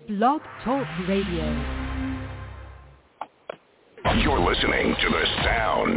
Blog Talk Radio. You're listening to The Sound.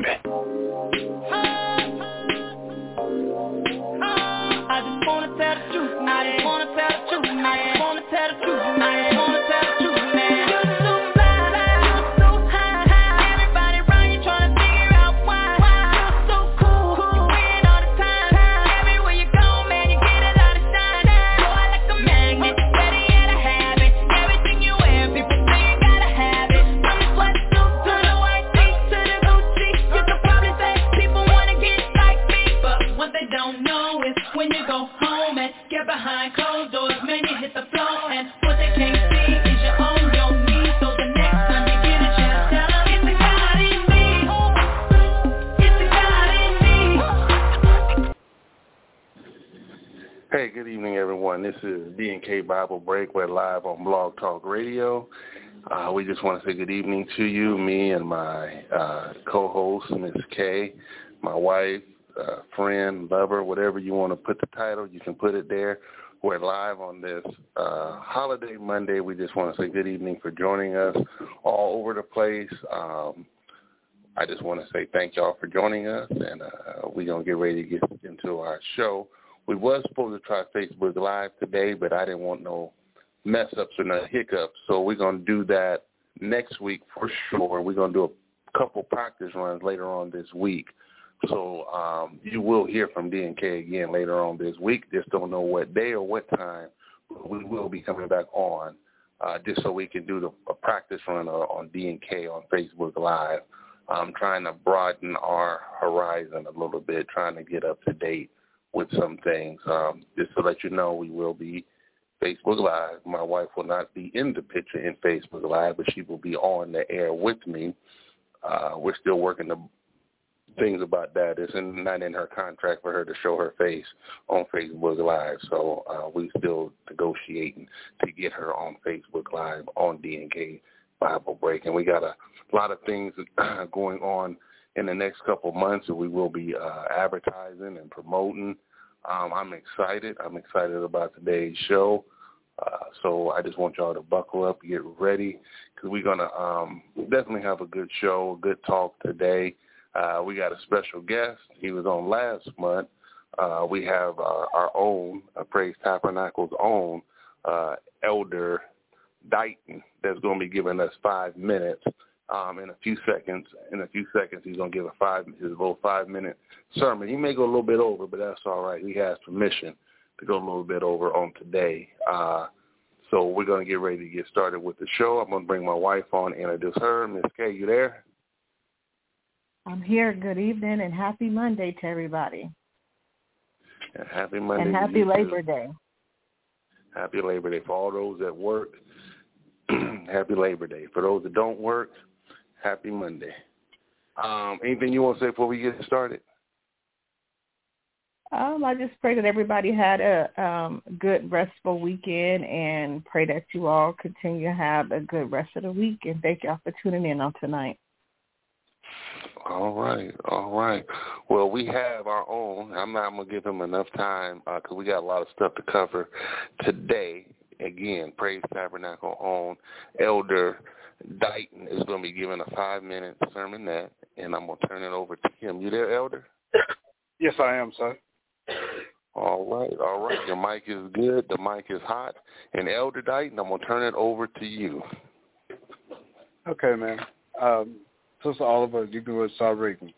I just wanna tell the truth, I just wanna tell the truth, I just wanna tell the truth, I just wanna tell the truth, man. You're so fly, you're so high, everybody around you trying to figure out why. You're so cool, you win all the time, everywhere you go, man, you get a lot of shine. Boy, like a magnet, ready at a habit, everything you wear, people say you gotta have it. From the sweatsuit to the white tee to the Gucci, you could probably say people wanna get like me, but what they don't know is when you go home and get behind closed doors, man, you hit the floor, and what they can't see is you own your knees. So the next time you get a chance, tell them it's the God in me. It's the God in me. Hey, good evening, everyone. This is D&K Bible Break. We're live on Blog Talk Radio. We just want to say good evening to you, me and my co-host, Ms. K, my wife, friend, lover, whatever you want to put the title, you can put it there. We're live on this holiday Monday. We just want to say good evening for joining us all over the place. I just want to say thank y'all for joining us, and we're going to get ready to get into our show. We was supposed to try Facebook Live today, but I didn't want no mess-ups or no hiccups, so we're going to do that next week for sure. We're going to do a couple practice runs later on this week. So you will hear from D&K again later on this week. Just don't know what day or what time. But we will be coming back on just so we can do a practice run on D&K on Facebook Live. I'm trying to broaden our horizon a little bit, trying to get up to date with some things. Just to let you know, we will be Facebook Live. My wife will not be in the picture in Facebook Live, but she will be on the air with me. We're still working the things about that. It's not in her contract for her to show her face on Facebook Live, so we still negotiating to get her on Facebook Live on D&K Bible Break. And we got a lot of things going on in the next couple months that we will be advertising and promoting. I'm excited. I'm excited about today's show. So I just want y'all to buckle up, get ready, because we're going to definitely have a good show, a good talk today. We got a special guest. He was on last month. We have our own, Praise Tabernacle's own, Elder Dighton, that's going to be giving us 5 minutes. In a few seconds, he's going to give his little 5-minute sermon. He may go a little bit over, but that's all right. He has permission to go a little bit over on today. So we're going to get ready to get started with the show. I'm going to bring my wife on and introduce her. Ms. K, you there? I'm here. Good evening and happy Monday to everybody. And happy Monday. And happy Labor Day. Happy Labor Day for all those that work. Happy Labor Day. For those that don't work, happy Monday. Anything you want to say before we get started? I just pray that everybody had a good, restful weekend, and pray that you all continue to have a good rest of the week. And thank y'all for tuning in on tonight. All right. Well, we have our own. I'm not going to give him enough time because we got a lot of stuff to cover today. Again, Praise Tabernacle own Elder Dighton is going to be giving a 5-minute sermonette, and I'm going to turn it over to him. You there, Elder? Yes, I am, sir. All right. Your mic is good. The mic is hot. And Elder Dighton, I'm going to turn it over to you. Okay, man. Sister Oliver, you can start reading.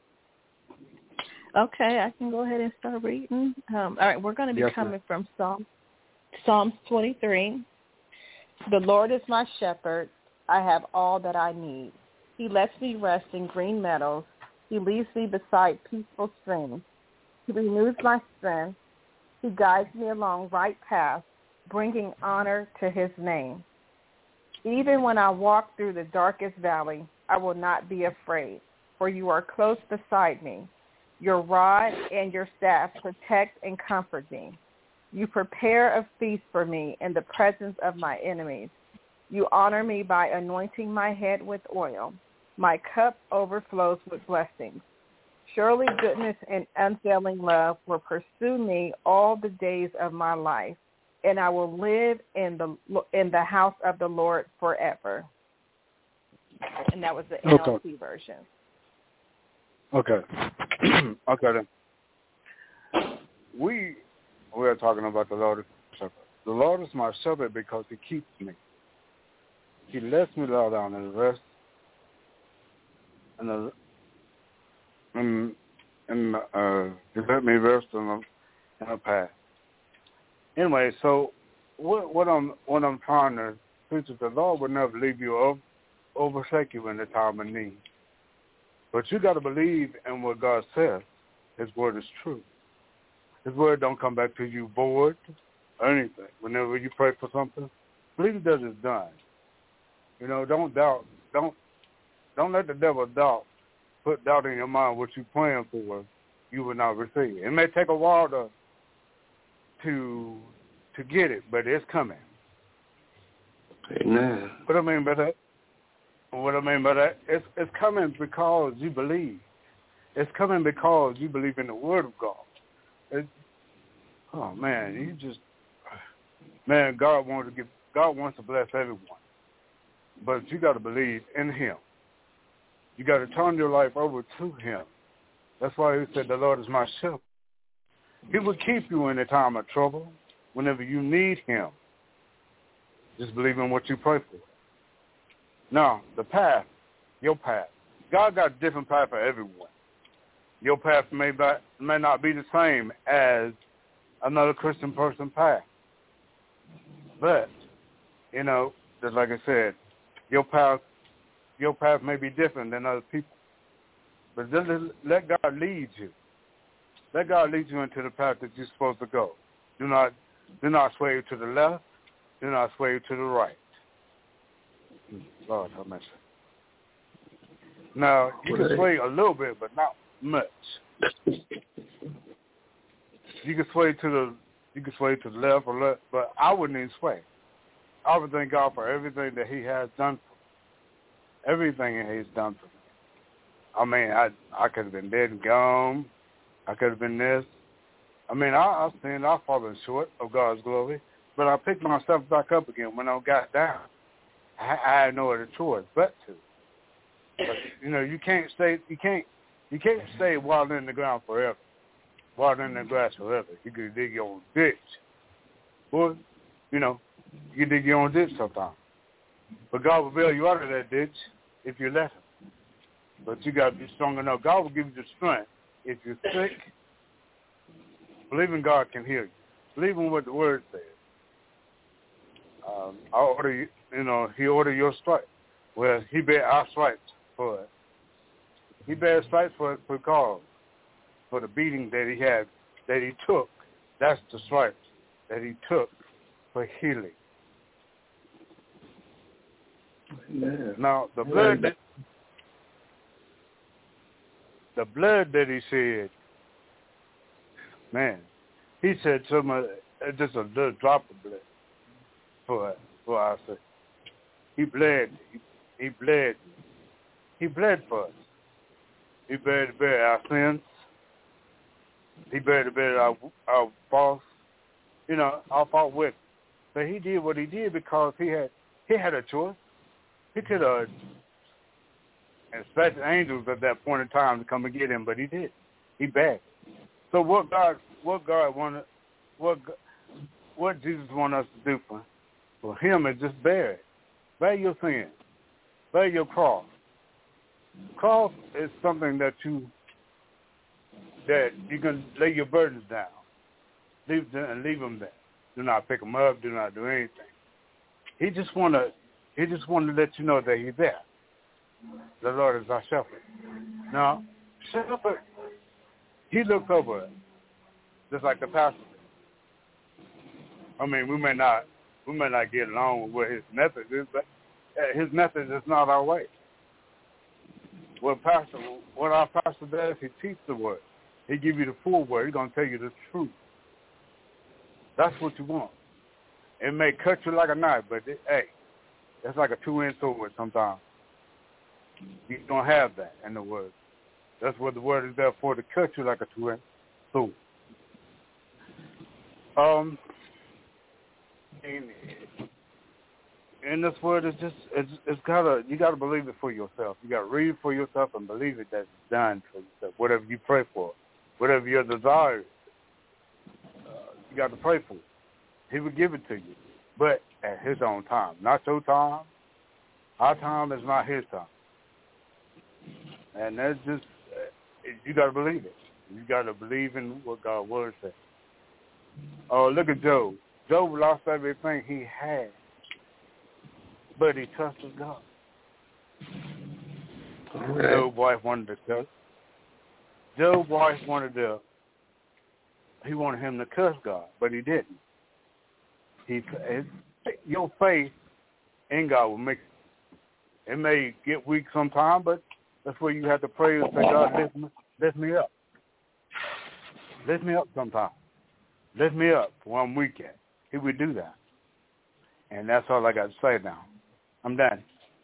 Okay, I can go ahead and start reading. All right, we're going to be coming from Psalms 23. The Lord is my shepherd. I have all that I need. He lets me rest in green meadows. He leads me beside peaceful streams. He renews my strength. He guides me along right paths, bringing honor to his name. Even when I walk through the darkest valley, I will not be afraid, for you are close beside me. Your rod and your staff protect and comfort me. You prepare a feast for me in the presence of my enemies. You honor me by anointing my head with oil. My cup overflows with blessings. Surely goodness and unfailing love will pursue me all the days of my life, and I will live in the house of the Lord forever. And that was the NLT version. Okay. Okay then. We are talking about the Lord is my shepherd. The Lord is my shepherd because he keeps me. He lets me lie down and rest and he let me rest in a path. Anyway, so what I'm trying to preach is the Lord will never leave you or forsake you in the time of need. But you got to believe in what God says. His word is true. His word don't come back to you void or anything. Whenever you pray for something, believe that it's done. You know, don't doubt. Don't let the devil put doubt in your mind what you're praying for. You will not receive. It may take a while to get it, but it's coming. Amen. What I mean by that, it's coming because you believe. It's coming because you believe in the Word of God. God wants to bless everyone, but you got to believe in Him. You got to turn your life over to Him. That's why He said, "The Lord is my shepherd." He will keep you in a time of trouble. Whenever you need Him, just believe in what you pray for. Now, the path, your path. God got a different path for everyone. Your path may not be the same as another Christian person's path. But, you know, just like I said, your path may be different than other people. But just let God lead you. Let God lead you into the path that you're supposed to go. Do not sway to the left. Do not sway to the right. Lord, how much? Now, you can sway a little bit, but not much. You can sway to the left or left, but I wouldn't even sway. I would thank God for everything that He has done for me. Everything that He's done for me. I mean, I could have been dead and gone. I could have been this. I mean, I've fallen short of God's glory, but I picked myself back up again when I got down. I had no other choice but to. But, you know, you can't stay water in the ground forever, water in the grass forever. You can dig your own ditch. Or, you know, you can dig your own ditch sometimes. But God will bail you out of that ditch if you let Him. But you got to be strong enough. God will give you the strength. If you're sick, believe in God can heal you. Believe in what the Word says. He ordered your stripes. Well, He bear our stripes for us. He bear stripes for us because for the beating that He took. That's the stripes that He took for healing. Amen. Now, the blood that He shed, man, He said just a little drop of blood for our sake. He bled. He bled for us. He bear our sins. He bear our faults. You know, our fault with. But He did what He did because He had a choice. He could have expected angels at that point in time to come and get Him, but He did. He begged. So what Jesus wanted us to do for Him is just bear it. Bear your sin. Bear your cross. Cross is something that you can lay your burdens down. Leave them there. Do not pick them up. Do not do anything. He just want to let you know that He's there. The Lord is our shepherd. Now, shepherd, He looks over us, just like the pastor. I mean, we may not get along with what His method is, but His method is not our way. What our pastor does, he teaches the Word. He give you the full Word. He's going to tell you the truth. That's what you want. It may cut you like a knife, but that's like a two-inch sword sometimes. You don't have that in the Word. That's what the Word is there for, to cut you like a two-inch sword. in this word, it's gotta, you gotta believe it for yourself. You gotta read it for yourself and believe it that it's done for yourself. Whatever you pray for, whatever your desire is, you got to pray for it. He will give it to you, but at His own time, not your time. Our time is not His time, and that's just you got to believe it. You got to believe in what God's word says. Oh, look at Job. Job lost everything he had, but he trusted God. Right. Job's wife wanted to cuss. Job's wife he wanted him to cuss God, but he didn't. Your faith in God will make it may get weak sometime, but that's where you have to pray and say, God, lift me up. Lift me up sometime. Lift me up where I'm weak at. He would do that. And that's all I got to say now. I'm done.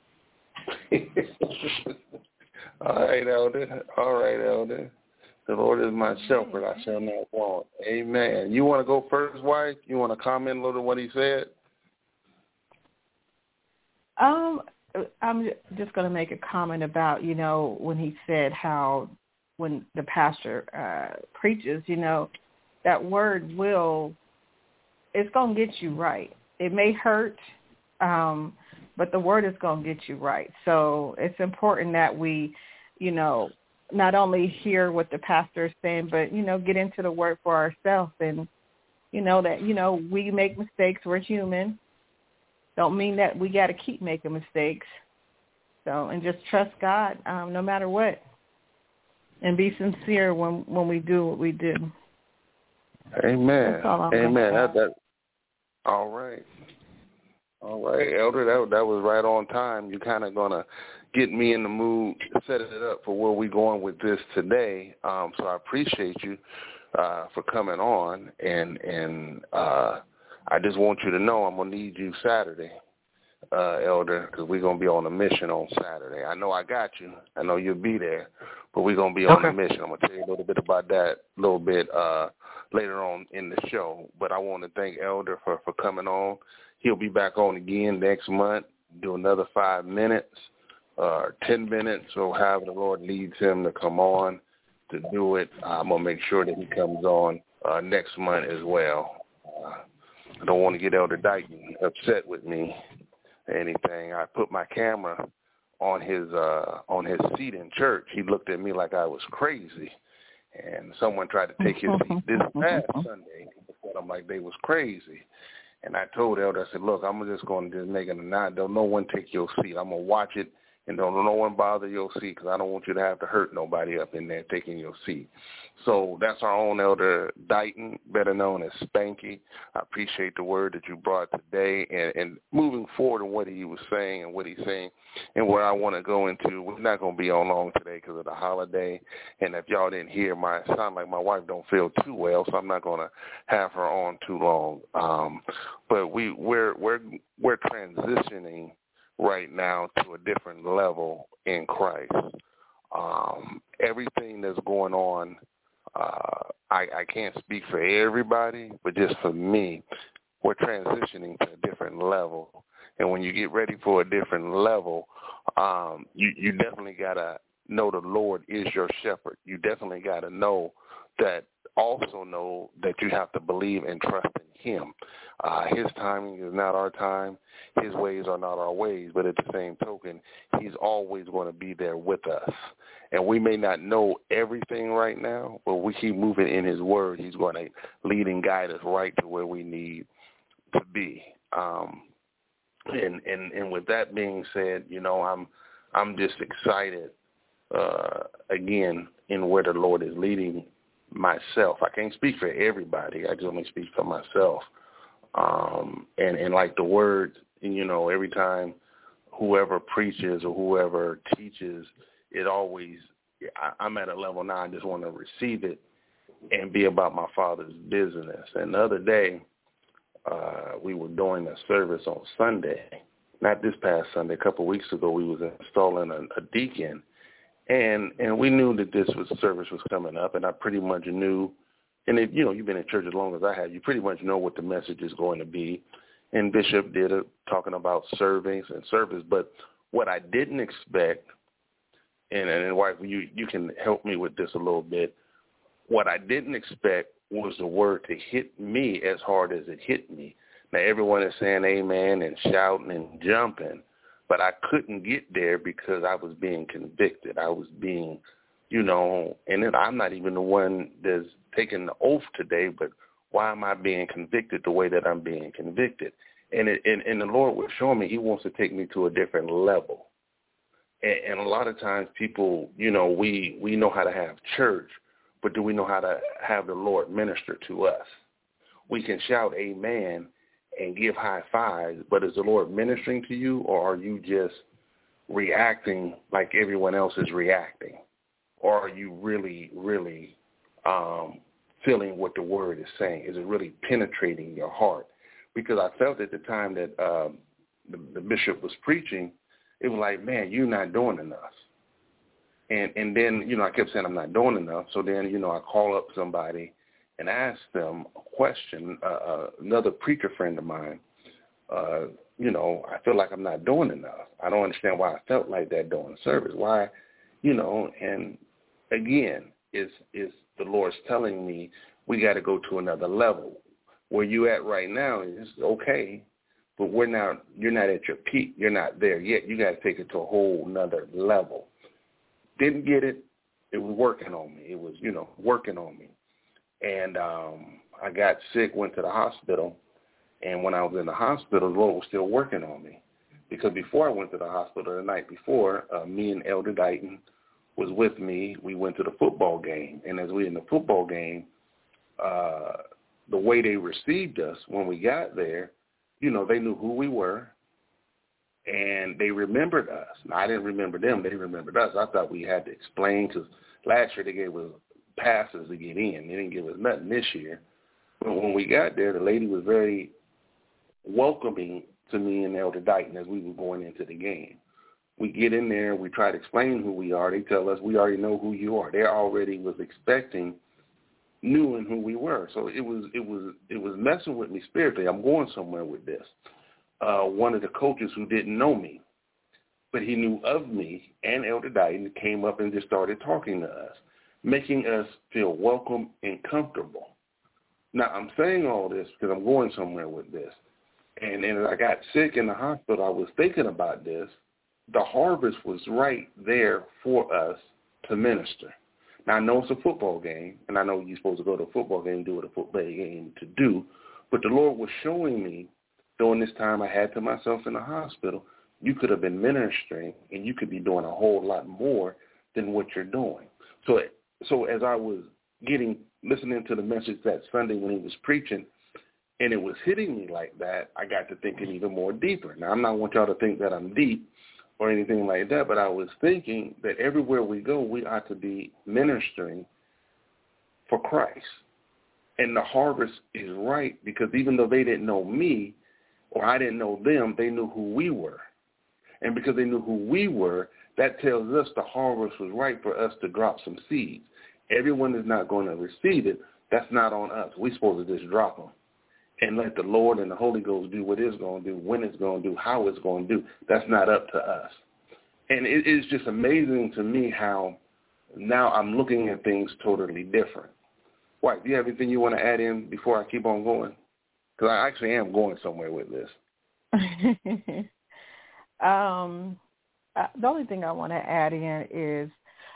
All right, Elder. The Lord is my shepherd, I shall not want. Amen. You want to go first, wife? You want to comment a little what he said? I'm just going to make a comment about, when he said how when the pastor preaches, that word it's going to get you right. It may hurt, but the word is going to get you right. So it's important that we, not only hear what the pastor is saying, but, get into the word for ourselves and, that, we make mistakes. We're human. Don't mean that we got to keep making mistakes. So, and just trust God no matter what. And be sincere when we do what we do. Amen. That's all I'm Amen. All right. Elder, that was right on time. You're kind of going to get me in the mood, setting it up for where we're going with this today. So I appreciate you for coming on, and I just want you to know I'm going to need you Saturday, Elder, because we're going to be on a mission on Saturday. I know I got you. I know you'll be there, but we're going to be on a mission. I'm going to tell you a little bit about that later on in the show. But I want to thank Elder for coming on. He'll be back on again next month, do another 5 minutes, 10 minutes, or however the Lord leads him to come on to do it. I'm going to make sure that he comes on next month as well. I don't want to get Elder Dighton upset with me or anything. I put my camera on his seat in church. He looked at me like I was crazy, and someone tried to take his seat this past Sunday. I'm like, they was crazy. And I told Elder, I said, look, I'm just going to make it a night. Don't no one take your seat. I'm going to watch it, and don't no one bother your seat because I don't want you to have to hurt nobody up in there taking your seat. So that's our own Elder Dighton, better known as Spanky. I appreciate the word that you brought today, and moving forward in what he was saying and what he's saying and where I want to go into. We're not going to be on long today because of the holiday, and if y'all didn't hear, it sound like my wife don't feel too well, so I'm not going to have her on too long. But we're transitioning right now to a different level in Christ. Everything that's going on, I can't speak for everybody, but just for me, we're transitioning to a different level. And when you get ready for a different level, you definitely got to know the Lord is your shepherd. You definitely got to know that you have to believe and trust in him. His timing is not our time. His ways are not our ways. But at the same token, he's always going to be there with us. And we may not know everything right now, but we keep moving in his word. He's going to lead and guide us right to where we need to be. And with that being said, I'm just excited again in where the Lord is leading myself. I can't speak for everybody. I can only speak for myself. And like the word, every time whoever preaches or whoever teaches, I'm at a level now, I just want to receive it and be about my Father's business. And the other day, we were doing a service on Sunday, not this past Sunday, a couple of weeks ago, we was installing a deacon. And we knew that this service was coming up, and I pretty much knew, and you've been in church as long as I have, you pretty much know what the message is going to be. and Bishop did it talking about servings and service. But what I didn't expect, and wife, you can help me with this a little bit. What I didn't expect was the word to hit me as hard as it hit me. Now, everyone is saying amen and shouting and jumping, but I couldn't get there because I was being convicted. I was being, and then I'm not even the one that's taking the oath today, but why am I being convicted the way that I'm being convicted? And the Lord was showing me he wants to take me to a different level. And a lot of times people, we know how to have church, but do we know how to have the Lord minister to us? We can shout amen and give high fives, but is the Lord ministering to you, or are you just reacting like everyone else is reacting? Or are you really, really feeling what the word is saying? Is it really penetrating your heart? Because I felt at the time that the bishop was preaching, it was like, man, you're not doing enough. And then, I kept saying I'm not doing enough. So then, I call up somebody and ask them a question, another preacher friend of mine, I feel like I'm not doing enough. I don't understand why I felt like that during the service. Why, and again, is the Lord's telling me we got to go to another level. Where you at right now is okay, but you're not at your peak. You're not there yet. You got to take it to a whole nother level. Didn't get it. It was working on me. It was, working on me. And I got sick, went to the hospital. And when I was in the hospital, the Lord was still working on me. Because before I went to the hospital the night before, me and Elder Dighton was with me. We went to the football game. And as we were in the football game, the way they received us when we got there, they knew who we were. And they remembered us. Now, I didn't remember them. They remembered us. I thought we had to explain, because last year they gave us passes to get in. They didn't give us nothing this year. But when we got there, the lady was very welcoming to me and Elder Dighton as we were going into the game. We get in there. We try to explain who we are. They tell us, we already know who you are. They already was knowing who we were. So it was messing with me spiritually. I'm going somewhere with this. One of the coaches who didn't know me, but he knew of me and Elder Dighton, came up and just started talking to us, making us feel welcome and comfortable. Now, I'm saying all this because I'm going somewhere with this. And as I got sick in the hospital, I was thinking about this. The harvest was right there for us to minister. Now, I know it's a football game, and I know you're supposed to go to a football game and do what a football game to do, but the Lord was showing me during this time I had to myself in the hospital, you could have been ministering, and you could be doing a whole lot more than what you're doing. So as I was listening to the message that Sunday when he was preaching, and it was hitting me like that, I got to thinking even more deeper. Now, I'm not want y'all to think that I'm deep or anything like that, but I was thinking that everywhere we go, we ought to be ministering for Christ. And the harvest is right, because even though they didn't know me or I didn't know them, they knew who we were. And because they knew who we were, that tells us the harvest was right for us to drop some seeds. Everyone is not going to receive it. That's not on us. We're supposed to just drop them and let the Lord and the Holy Ghost do what it's going to do, when it's going to do, how it's going to do. That's not up to us. And it is just amazing to me how now I'm looking at things totally different. White, do you have anything you want to add in before I keep on going? Because I actually am going somewhere with this. The only thing I want to add in is,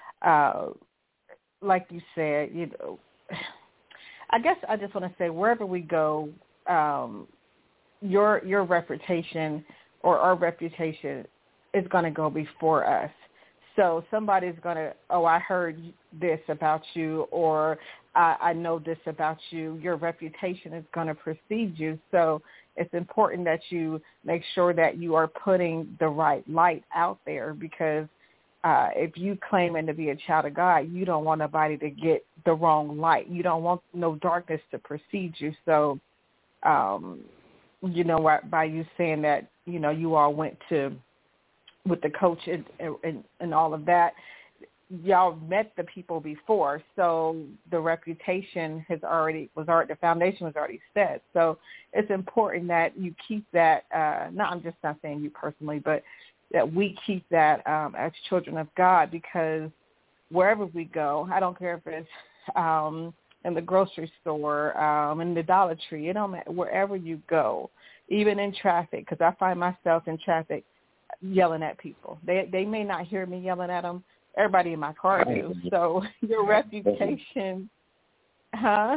like you said, I guess I just want to say wherever we go, your reputation or our reputation is going to go before us. So somebody's going to, I heard this about you, or I know this about you. Your reputation is going to precede you. So it's important that you make sure that you are putting the right light out there, because if you claiming to be a child of God, you don't want nobody to get the wrong light. You don't want no darkness to precede you. So, by you saying that, you all went with the coach and all of that, y'all met the people before, so the reputation the foundation was already set. So it's important that you keep that. I'm just not saying you personally, but that we keep that as children of God, because wherever we go, I don't care if it's in the grocery store, in the Dollar Tree, it don't matter, wherever you go, even in traffic, because I find myself in traffic yelling at people. They may not hear me yelling at them. Everybody in my car do. So your reputation, huh?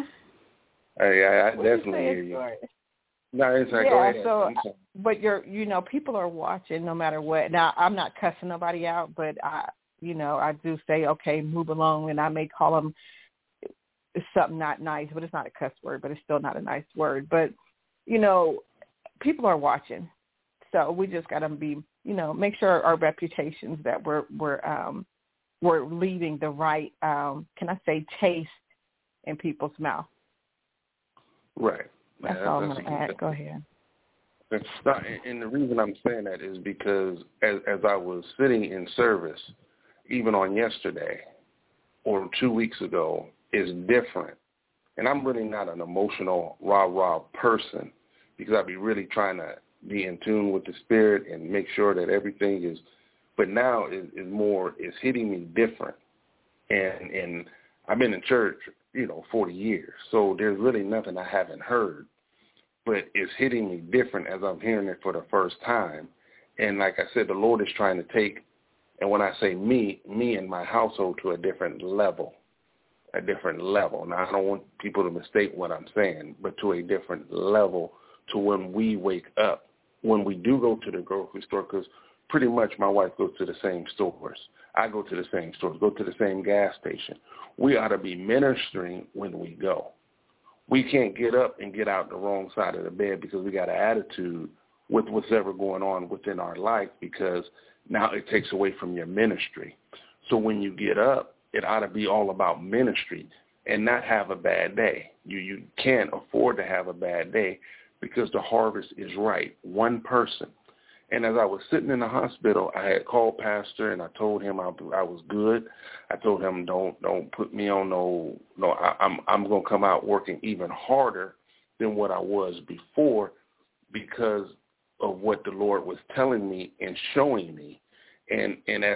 I definitely hear you. No, it's like, go ahead. So, but people are watching no matter what. Now, I'm not cussing nobody out, but I do say, okay, move along, and I may call them something not nice, but it's not a cuss word, but it's still not a nice word. But, people are watching. So we just got to be, make sure our reputations that we're leaving the right, can I say, taste in people's mouth. Right. That's all I'm going to add. Go ahead. And the reason I'm saying that is because as I was sitting in service, even on yesterday or 2 weeks ago, is different. And I'm really not an emotional rah-rah person, because I'd be really trying to be in tune with the Spirit and make sure that everything is, but now it's hitting me different. And I've been in church, 40 years, so there's really nothing I haven't heard, but it's hitting me different as I'm hearing it for the first time. And like I said, the Lord is trying to take, and when I say me and my household, to a different level. Now, I don't want people to mistake what I'm saying, but to a different level, to when we wake up, when we do go to the grocery store, because pretty much my wife goes to the same stores. I go to the same stores, go to the same gas station. We ought to be ministering when we go. We can't get up and get out the wrong side of the bed because we got an attitude with what's ever going on within our life, because now it takes away from your ministry. So when you get up, it ought to be all about ministry and not have a bad day. You can't afford to have a bad day, because the harvest is right, one person. And as I was sitting in the hospital, I had called Pastor and I told him I was good. I told him don't put me on I'm going to come out working even harder than what I was before, because of what the Lord was telling me and showing me. And as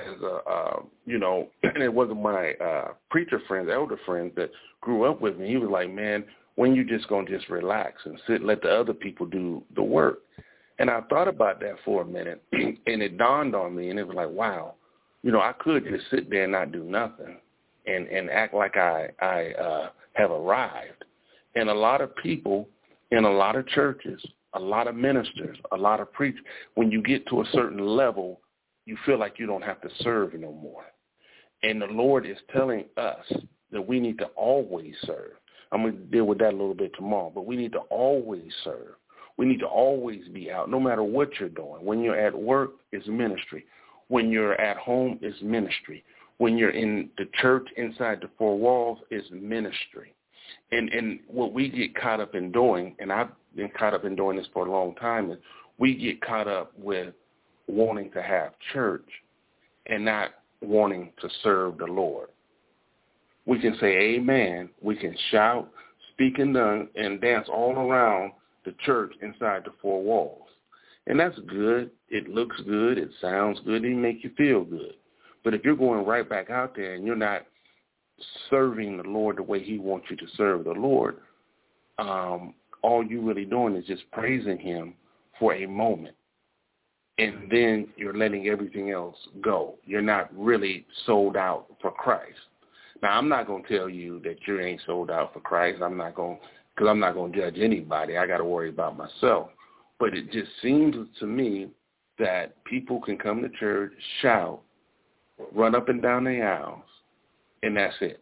and it wasn't my preacher friends, elder friends that grew up with me. He was like, man, when you just going to just relax and sit, let the other people do the work. And I thought about that for a minute, and it dawned on me, and it was like, wow, I could just sit there and not do nothing and act like I have arrived. And a lot of people in a lot of churches, a lot of ministers, a lot of preachers, when you get to a certain level, you feel like you don't have to serve no more. And the Lord is telling us that we need to always serve. I'm going to deal with that a little bit tomorrow, but we need to always serve. We need to always be out, no matter what you're doing. When you're at work, it's ministry. When you're at home, it's ministry. When you're in the church inside the four walls, it's ministry. And what we get caught up in doing, and I've been caught up in doing this for a long time, is we get caught up with wanting to have church and not wanting to serve the Lord. We can say amen, we can shout, speak and dance all around the church inside the four walls. And that's good. It looks good. It sounds good. It make you feel good. But if you're going right back out there and you're not serving the Lord the way he wants you to serve the Lord, all you really doing is just praising him for a moment. And then you're letting everything else go. You're not really sold out for Christ. Now, I'm not going to tell you that you ain't sold out for Christ. Because I'm not going to judge anybody. I got to worry about myself. But it just seems to me that people can come to church, shout, run up and down the aisles, and that's it.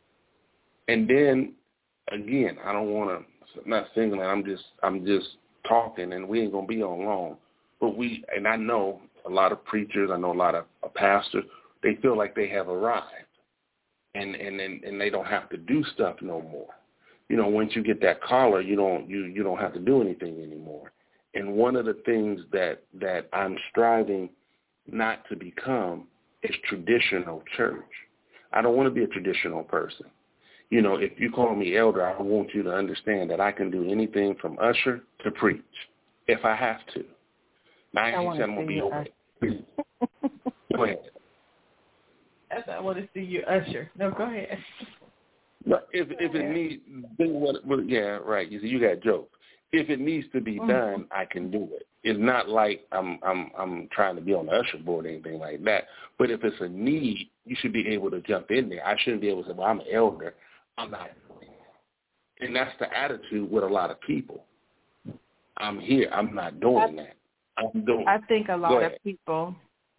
And then, again, I don't want to, I'm not singling, I'm just talking, and we ain't going to be on long. But and I know a lot of preachers, I know a lot of pastors, they feel like they have arrived. And they don't have to do stuff no more. Once you get that collar, you don't have to do anything anymore. And one of the things that I'm striving not to become is traditional church. I don't want to be a traditional person. You know, if you call me elder, I want you to understand that I can do anything from usher to preach if I have to. Now, I ain't saying I'm going to be over it. Go ahead. I want to see you usher. No, go ahead. But if it needs, then yeah, right. You see, you got jokes. If it needs to be done, I can do it. It's not like I'm trying to be on the usher board or anything like that. But if it's a need, you should be able to jump in there. I shouldn't be able to say, well, I'm an elder. I'm not doing it. And that's the attitude with a lot of people. I'm here. I'm not doing that. I think a lot of people,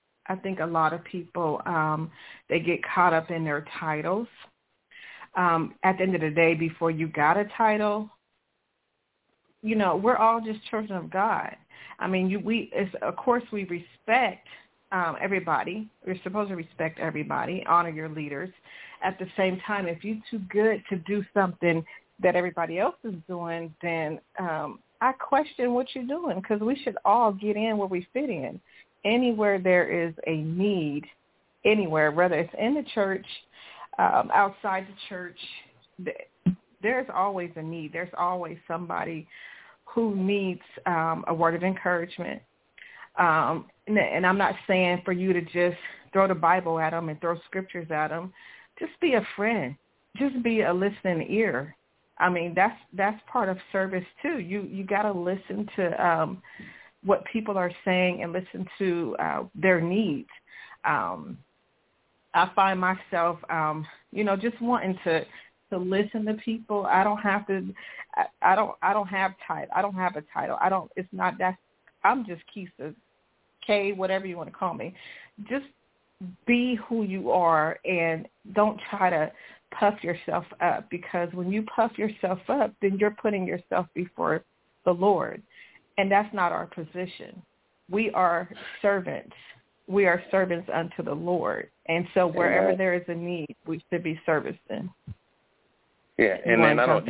they get caught up in their titles. At the end of the day, before you got a title, you know, we're all just children of God. I mean, of course we respect everybody. We're supposed to respect everybody, honor your leaders. At the same time, if you're too good to do something that everybody else is doing, then I question what you're doing, because we should all get in where we fit in. Anywhere there is a need, anywhere, whether it's in the church, outside the church, there's always a need. There's always somebody who needs a word of encouragement. And I'm not saying for you to just throw the Bible at them and throw scriptures at them. Just be a friend. Just be a listening ear. I mean, that's part of service too. You got to listen to what people are saying and listen to their needs. I find myself, just wanting to listen to people. I don't have to. I don't have title. I don't have a title. It's not that. I'm just Keisha, K, whatever you want to call me. Just be who you are, and don't try to puff yourself up, because when you puff yourself up, then you're putting yourself before the Lord, and that's not our position. We are servants. We are servants unto the Lord, and so wherever there is a need, we should be servicing. Yeah, and then I don't,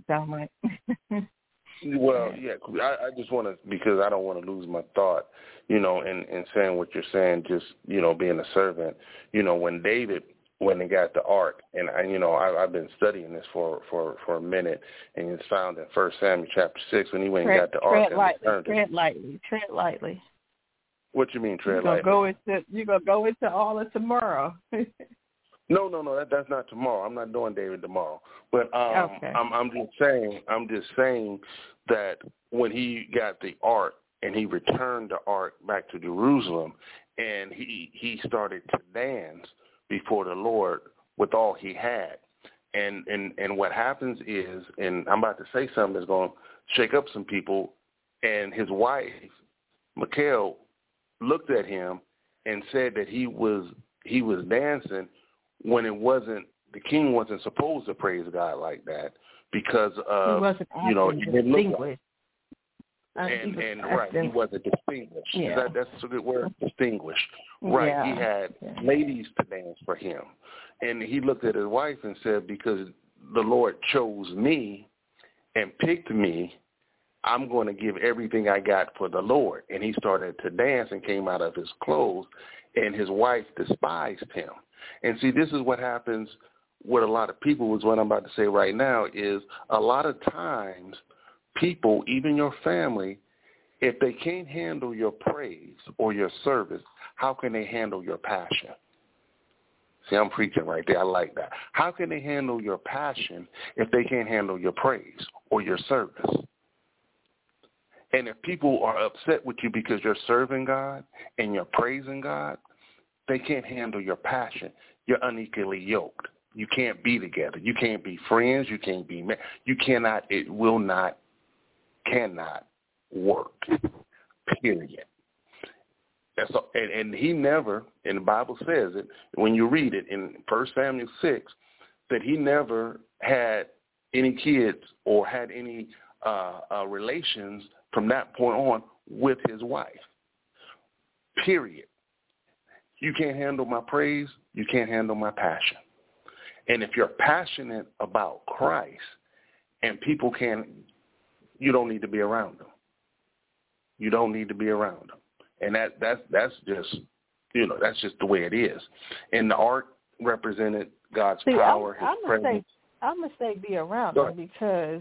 well, yeah, I just want to, because I don't want to lose my thought, in saying what you're saying, just, being a servant, when David, when he got the ark, and I've been studying this for a minute, and it's found in 1 Samuel chapter 6, when he went and got the ark. Tread lightly. What you mean, tread lightly? You're going to go into all of tomorrow. No, that's not tomorrow. I'm not doing David tomorrow. But okay. I'm just saying that when he got the ark and he returned the ark back to Jerusalem, and he started to dance before the Lord with all he had. And what happens is, and I'm about to say something that's going to shake up some people, and his wife, Michal, looked at him and said that he was dancing when the king wasn't supposed to praise God like that, because of, he didn't look like. He wasn't distinguished. Yeah. That's a good word, distinguished. Right. Yeah. He had ladies to dance for him. And he looked at his wife and said, because the Lord chose me and picked me, I'm going to give everything I got for the Lord. And he started to dance and came out of his clothes, and his wife despised him. And see, this is what happens with a lot of people, is what I'm about to say right now, is a lot of times people, even your family, if they can't handle your praise or your service, how can they handle your passion? See, I'm preaching right there. I like that. How can they handle your passion if they can't handle your praise or your service? And if people are upset with you because you're serving God and you're praising God, they can't handle your passion. You're unequally yoked. You can't be together. You can't be friends. You can't be married. You cannot, it will not, cannot work, period. That's all. And he never, and the Bible says it, when you read it in 1 Samuel 6, that he never had any kids or had any relations from that point on with his wife, period. You can't handle my praise. You can't handle my passion. And if you're passionate about Christ and people you don't need to be around them. You don't need to be around them. And that's just, that's just the way it is. And the ark, represented God's power, His presence. I'm going to say be around them because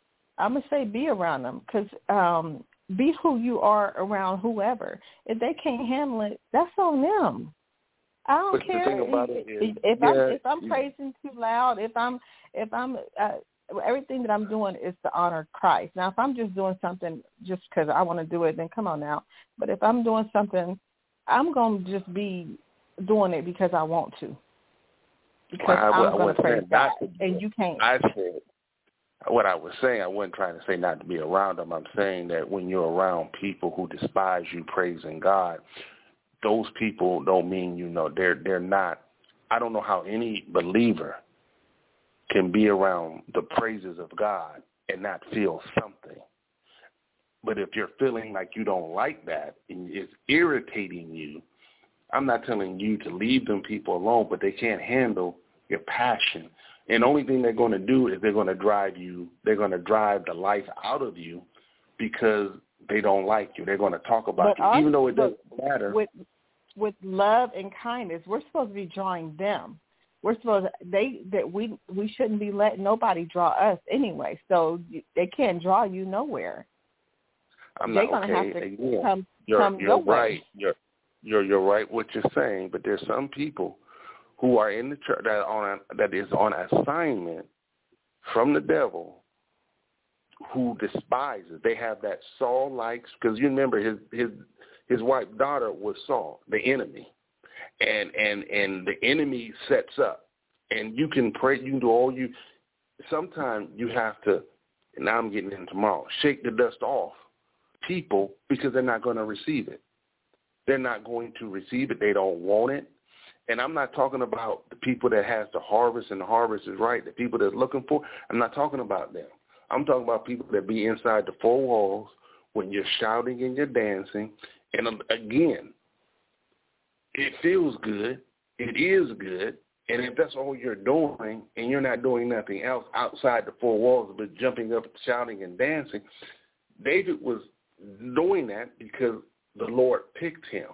be who you are around whoever. If they can't handle it, that's on them. I don't care. The thing about it is, if I'm praising too loud, if I'm everything that I'm doing is to honor Christ. Now, if I'm just doing something just because I want to do it, then come on now. But if I'm doing something, I'm going to just be doing it because I want to. Because I'm going to praise God, and you can't. I said what I was saying. I wasn't trying to say not to be around them. I'm saying that when you're around people who despise you praising God, those people don't mean they're not. I don't know how any believer can be around the praises of God and not feel something. But if you're feeling like you don't like that and it's irritating you, I'm not telling you to leave them people alone, but they can't handle your passion. And the only thing they're going to do is they're going to drive the life out of you because they don't like you. They're going to talk about you, even though it doesn't matter. With love and kindness, we're supposed to be drawing them. We're supposed we shouldn't be letting nobody draw us anyway. So they can't draw you nowhere. They're going to have to come your way. You're right what you're saying, but there's some people who are in the church that is on assignment from the devil who despises. They have that Saul-like, because you remember his wife's daughter was Saul, the enemy, and the enemy sets up, and you can pray, you can do all you. Sometimes you have to. And now I'm getting in tomorrow. Shake the dust off people because they're not going to receive it. They're not going to receive it. They don't want it. And I'm not talking about the people that has the harvest and the harvest is right, the people that's looking for. I'm not talking about them. I'm talking about people that be inside the four walls when you're shouting and you're dancing. And again, it feels good. It is good. And if that's all you're doing and you're not doing nothing else outside the four walls but jumping up, shouting and dancing, David was doing that because the Lord picked him.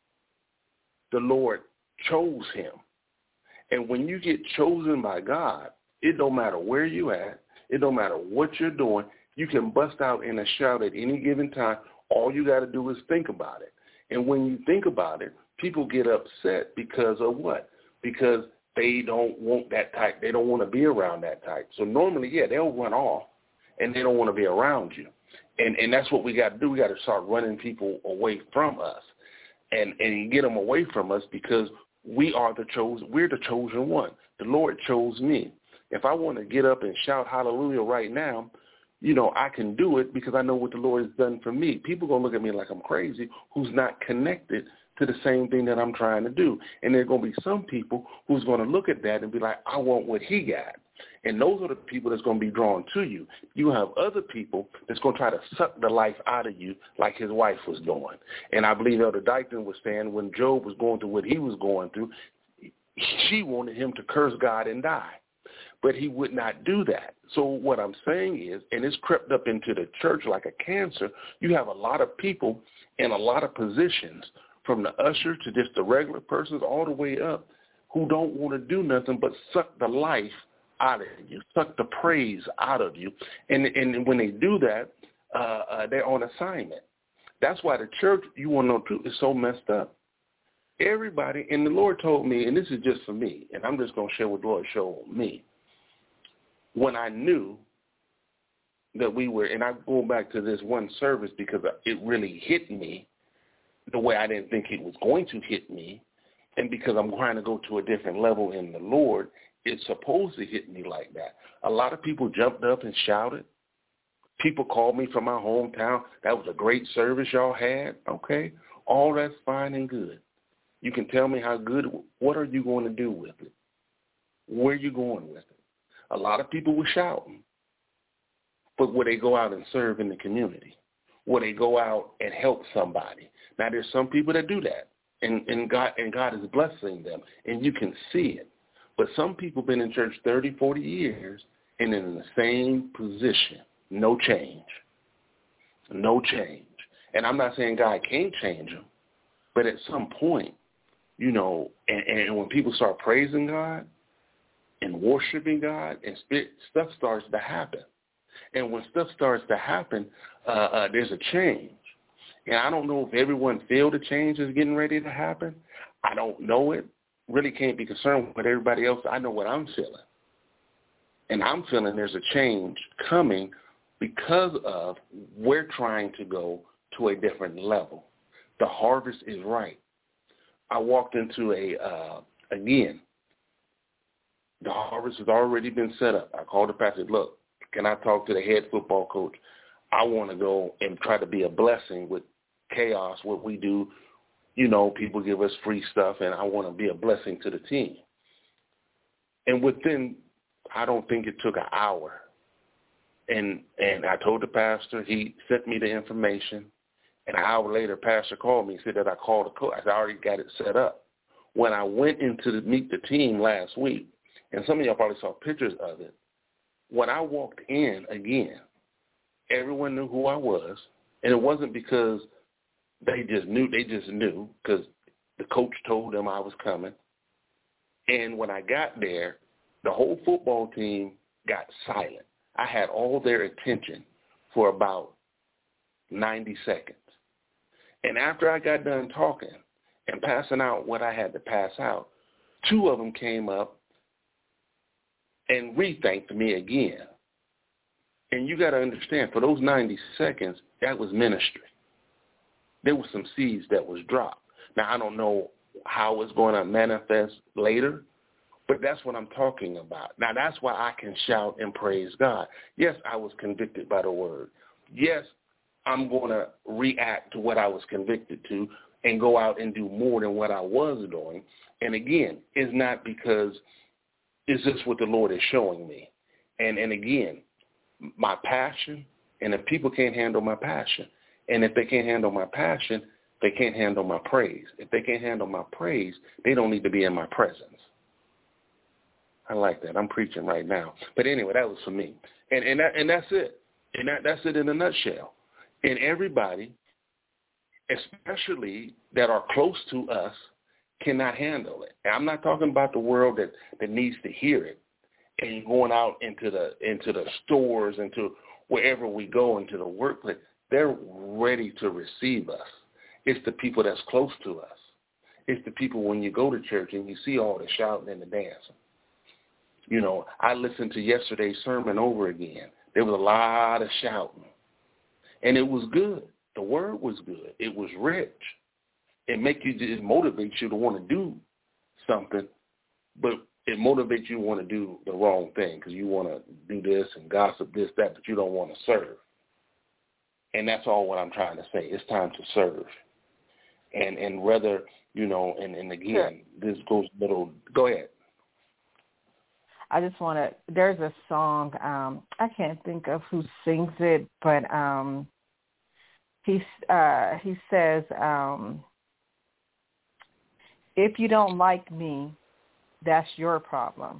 The Lord chose him. And when you get chosen by God, it don't matter where you at. It don't matter what you're doing. You can bust out in a shout at any given time. All you got to do is think about it. And when you think about it, people get upset because of what? Because they don't want that type. They don't want to be around that type. So normally, they'll run off, and they don't want to be around you. And that's what we got to do. We got to start running people away from us and get them away from us because we're the chosen one. The Lord chose me. If I want to get up and shout hallelujah right now, I can do it because I know what the Lord has done for me. People are going to look at me like I'm crazy who's not connected to the same thing that I'm trying to do. And there are going to be some people who's going to look at that and be like, I want what he got. And those are the people that's going to be drawn to you. You have other people that's going to try to suck the life out of you like his wife was doing. And I believe Elder Dyson was saying when Job was going through what he was going through, she wanted him to curse God and die. But he would not do that. So what I'm saying is, and it's crept up into the church like a cancer, you have a lot of people in a lot of positions, from the usher to just the regular persons all the way up, who don't want to do nothing but suck the life out of you, suck the praise out of you. And when they do that, they're on assignment. That's why the church, you want to know too, is so messed up. Everybody, and the Lord told me, and this is just for me, and I'm just going to share what the Lord showed me. When I knew that we were, and I go back to this one service because it really hit me the way I didn't think it was going to hit me, and because I'm trying to go to a different level in the Lord, it's supposed to hit me like that. A lot of people jumped up and shouted. People called me from my hometown. That was a great service y'all had. Okay, all that's fine and good. You can tell me how good. What are you going to do with it? Where are you going with it? A lot of people were shouting, but would they go out and serve in the community? Would they go out and help somebody? Now, there's some people that do that, and God is blessing them, and you can see it. But some people been in church 30, 40 years and in the same position, no change. No change. And I'm not saying God can't change them, but at some point, you know, and when people start praising God and worshiping God, and stuff starts to happen. And when stuff starts to happen, there's a change. And I don't know if everyone feels the change is getting ready to happen. I don't know it. Really can't be concerned with everybody else. I know what I'm feeling. And I'm feeling there's a change coming because of we're trying to go to a different level. The harvest is right. I walked into again, the harvest has already been set up. I called the pastor, look, can I talk to the head football coach? I want to go and try to be a blessing with Chaos, what we do. You know, people give us free stuff, and I want to be a blessing to the team. And within, I don't think it took an hour. And I told the pastor, he sent me the information. And an hour later, pastor called me and said that I called the coach. I said, I already got it set up. When I went into to meet the team last week, and some of y'all probably saw pictures of it, when I walked in again, everyone knew who I was. And it wasn't because they just knew because the coach told them I was coming. And when I got there, the whole football team got silent. I had all their attention for about 90 seconds. And after I got done talking and passing out what I had to pass out, two of them came up and re-thanked me again. And you got to understand, for those 90 seconds, that was ministry. There were some seeds that was dropped. Now, I don't know how it's going to manifest later, but that's what I'm talking about. Now, that's why I can shout and praise God. Yes, I was convicted by the word. Yes, I'm going to react to what I was convicted to and go out and do more than what I was doing. And again, it's not because it's just what the Lord is showing me. And again, my passion, and if people can't handle my passion, and if they can't handle my passion, they can't handle my praise. If they can't handle my praise, they don't need to be in my presence. I like that. I'm preaching right now. But anyway, that was for me. And that's it. And that's it in a nutshell. And everybody, especially that are close to us, cannot handle it. And I'm not talking about the world that needs to hear it and going out into the stores, into wherever we go, into the workplace. They're ready to receive us. It's the people that's close to us. It's the people when you go to church and you see all the shouting and the dancing. You know, I listened to yesterday's sermon over again. There was a lot of shouting. And it was good. The word was good. It was rich. It motivates you to want to do something, but it motivates you to want to do the wrong thing because you want to do this and gossip this, that, but you don't want to serve. And that's all what I'm trying to say. It's time to serve. And whether, you know, and again, sure. This goes little, go ahead. I just want to, there's a song, I can't think of who sings it, but he says, if you don't like me, that's your problem.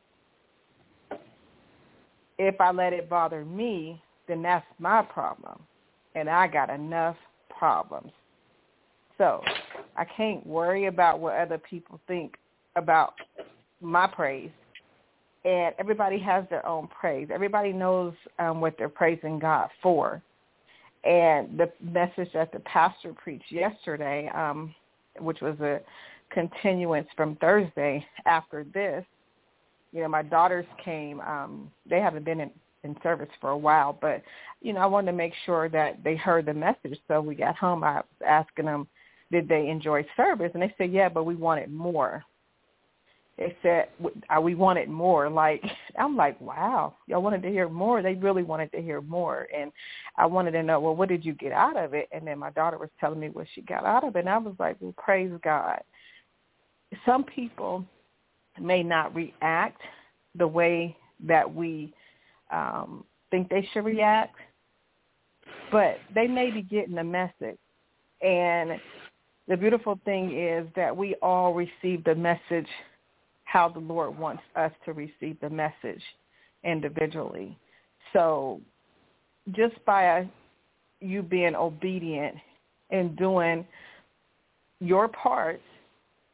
If I let it bother me, then that's my problem. And I got enough problems. So I can't worry about what other people think about my praise. And everybody has their own praise. Everybody knows what they're praising God for. And the message that the pastor preached yesterday, which was a continuance from Thursday after this, you know, my daughters came. They haven't been in service for a while, but, you know, I wanted to make sure that they heard the message. So we got home. I was asking them, did they enjoy service? And they said, yeah, but we wanted more. They said, we wanted more. Like, I'm like, wow, y'all wanted to hear more. They really wanted to hear more. And I wanted to know, well, what did you get out of it? And then my daughter was telling me what she got out of it. And I was like, well, praise God. Some people may not react the way that we think they should react, but they may be getting the message. And the beautiful thing is that we all receive the message how the Lord wants us to receive the message individually. So just by you being obedient and doing your part,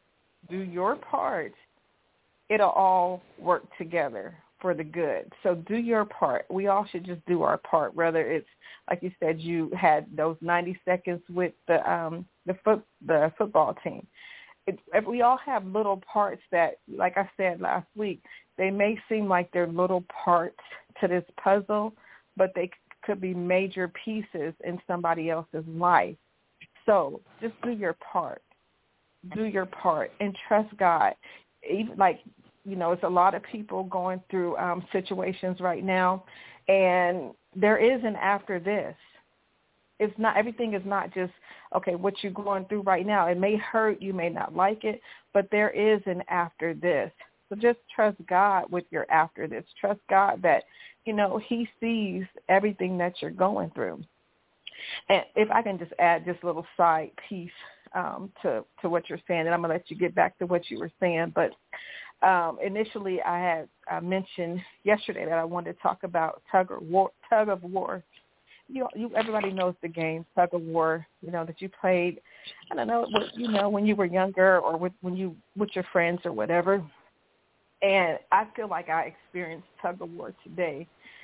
do your part, it'll all work together for the good. So do your part. We all should just do our part, whether it's, like you said, you had those 90 seconds with the football team. If we all have little parts that, like I said last week, they may seem like they're little parts to this puzzle, but they could be major pieces in somebody else's life. So just do your part. Do your part and trust God. Even like, it's a lot of people going through situations right now, and there is an after this. It's not, everything is not just, okay, what you're going through right now. It may hurt, you may not like it, but there is an after this. So just trust God with your after this. Trust God that, he sees everything that you're going through. And if I can just add just a little side piece to what you're saying, and I'm going to let you get back to what you were saying, but initially I had mentioned yesterday that I wanted to talk about tug of war. Everybody knows the game, tug of war, that you played, I don't know, when you were younger or with your friends or whatever. And I feel like I experienced tug of war today.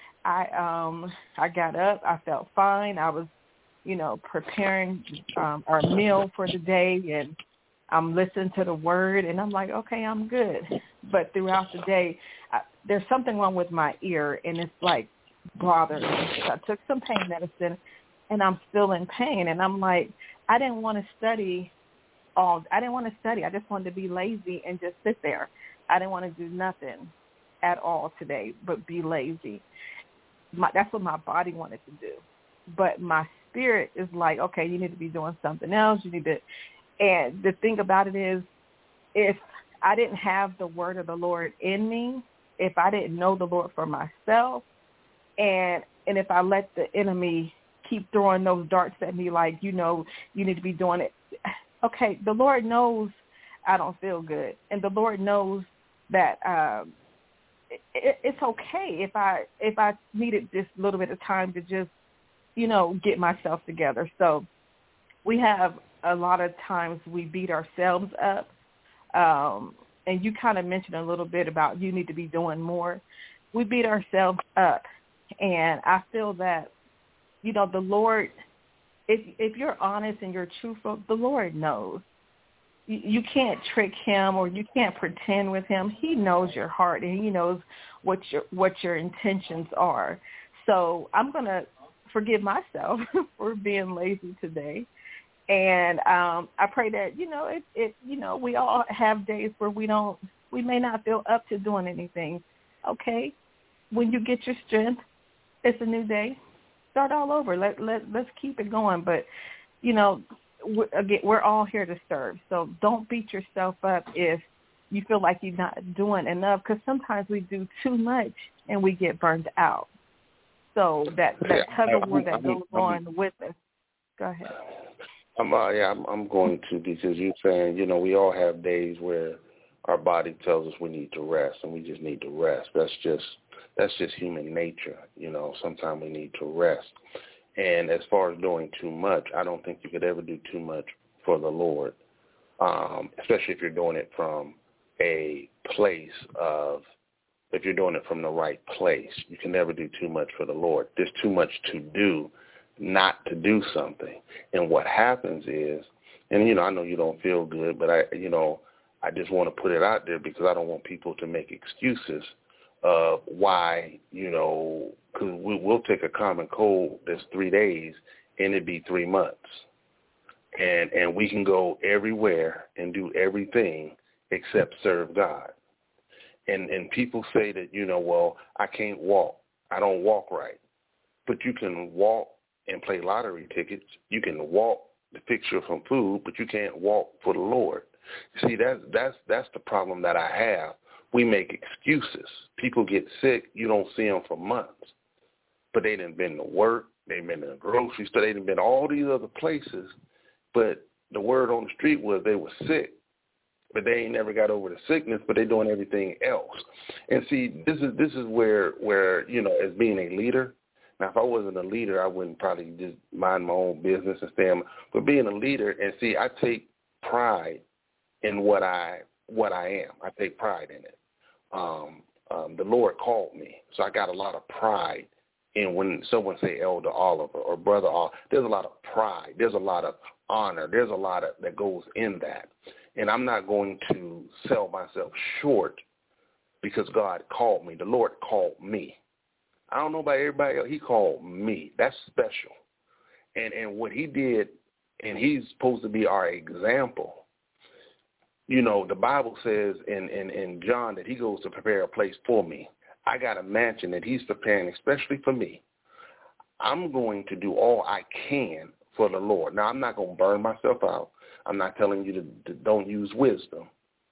I got up, I felt fine. I was, preparing our meal for the day, and I'm listening to the word, and I'm like, okay, I'm good. But throughout the day, there's something wrong with my ear, and it's like bothering me. So I took some pain medicine, and I'm still in pain. And I'm like, I didn't want to study. I just wanted to be lazy and just sit there. I didn't want to do nothing at all today but be lazy. That's what my body wanted to do. But my spirit is like, okay, you need to be doing something else. You need to. And the thing about it is, if I didn't have the word of the Lord in me, if I didn't know the Lord for myself, and if I let the enemy keep throwing those darts at me like, you need to be doing it. Okay, the Lord knows I don't feel good. And the Lord knows that it's okay if I needed this little bit of time to just, get myself together. So we have a lot of times we beat ourselves up. And you kind of mentioned a little bit about you need to be doing more. We beat ourselves up. And I feel that, the Lord, if you're honest and you're truthful, the Lord knows. You can't trick him or you can't pretend with him. He knows your heart and he knows what your intentions are. So I'm going to forgive myself for being lazy today. And I pray that, we all have days where we may not feel up to doing anything. Okay. When you get your strength, it's a new day. Start all over. Let's keep it going. But, we're all here to serve. So don't beat yourself up if you feel like you're not doing enough, because sometimes we do too much and we get burned out. So that tug of war that goes on with us. Go ahead. I'm going to, because you're saying, we all have days where our body tells us we need to rest, and we just need to rest. That's just human nature. Sometimes we need to rest. And as far as doing too much, I don't think you could ever do too much for the Lord, especially if you're doing it from a place if you're doing it from the right place. You can never do too much for the Lord. There's too much to do not to do something. And what happens is, and, I know you don't feel good, but I just want to put it out there because I don't want people to make excuses of why, because we'll take a common cold that's 3 days and it'd be 3 months. And we can go everywhere and do everything except serve God. And people say that, well, I can't walk. I don't walk right. But you can walk and play lottery tickets. You can walk to fix you some food, but you can't walk for the Lord. See, that's the problem that I have. We make excuses. People get sick. You don't see them for months. But they done been to work. They've been to the grocery store. They done been to all these other places. But the word on the street was they were sick. But they ain't never got over the sickness, but they're doing everything else. And see, this is where as being a leader, now if I wasn't a leader, I wouldn't probably just mind my own business and stay. But being a leader, and see, I take pride in what I what I am. I take pride in it. The Lord called me, so I got a lot of pride in when someone say Elder Oliver or Brother Oliver. There's a lot of pride. There's a lot of honor. There's a lot that goes in that. And I'm not going to sell myself short because God called me. The Lord called me. I don't know about everybody else. He called me. That's special. And what he did, and he's supposed to be our example. You know, the Bible says in John that he goes to prepare a place for me. I got a mansion that he's preparing especially for me. I'm going to do all I can for the Lord. Now, I'm not going to burn myself out. I'm not telling you to don't use wisdom.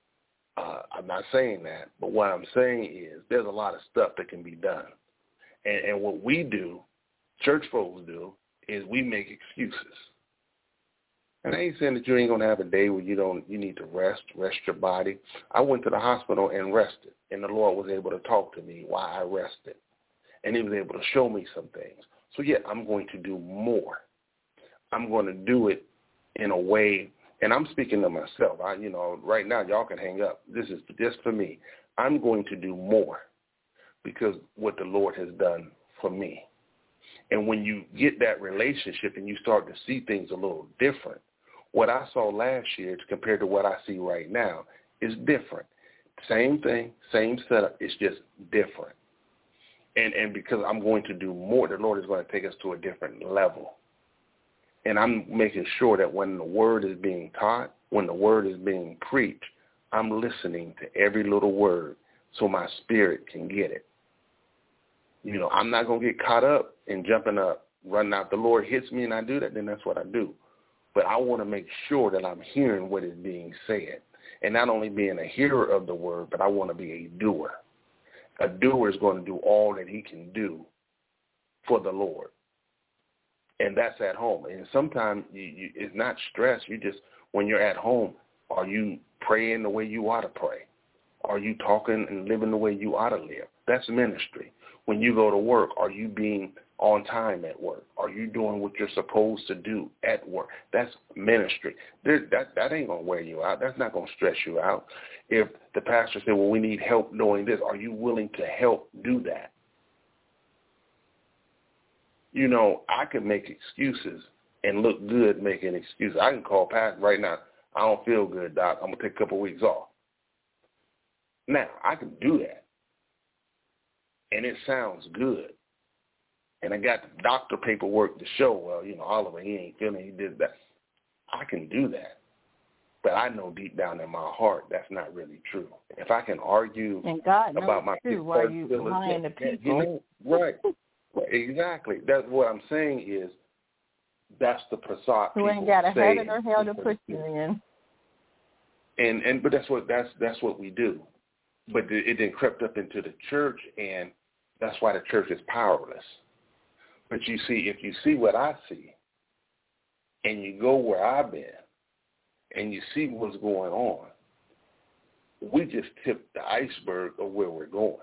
I'm not saying that. But what I'm saying is there's a lot of stuff that can be done. And what we do, church folks do, is we make excuses. And I ain't saying that you ain't going to have a day where you need to rest your body. I went to the hospital and rested, and the Lord was able to talk to me while I rested. And he was able to show me some things. So, yeah, I'm going to do more. I'm going to do it in a way, and I'm speaking to myself. Right now, y'all can hang up. This is just for me. I'm going to do more because what the Lord has done for me. And when you get that relationship and you start to see things a little different, what I saw last year compared to what I see right now is different. Same thing, same setup, it's just different. And because I'm going to do more, the Lord is going to take us to a different level. And I'm making sure that when the word is being taught, when the word is being preached, I'm listening to every little word so my spirit can get it. You know, I'm not going to get caught up in jumping up, running out. The Lord hits me and I do that, then that's what I do. But I want to make sure that I'm hearing what is being said. And not only being a hearer of the word, but I want to be a doer. A doer is going to do all that he can do for the Lord. And that's at home. And sometimes it's not stress. You just, when you're at home, are you praying the way you ought to pray? Are you talking and living the way you ought to live? That's ministry. When you go to work, are you being on time at work? Are you doing what you're supposed to do at work? That's ministry. That ain't going to wear you out. That's not going to stress you out. If the pastor said, well, we need help doing this, are you willing to help do that? You know, I could make excuses and look good making excuses. I can call pastor right now. I don't feel good, Doc. I'm going to take a couple of weeks off. Now, I can do that. And it sounds good. And I got the doctor paperwork to show, well, you know, Oliver, he ain't feeling, he did that. I can do that. But I know deep down in my heart that's not really true. If I can argue and God knows about my too, why you lying to people. Right. Exactly. That's what I'm saying is that's the facade. You ain't got a heaven or hell to put you in. But that's what we do. But it then crept up into the church, and that's why the church is powerless. But you see, if you see what I see, and you go where I've been, and you see what's going on, we just tipped the iceberg of where we're going.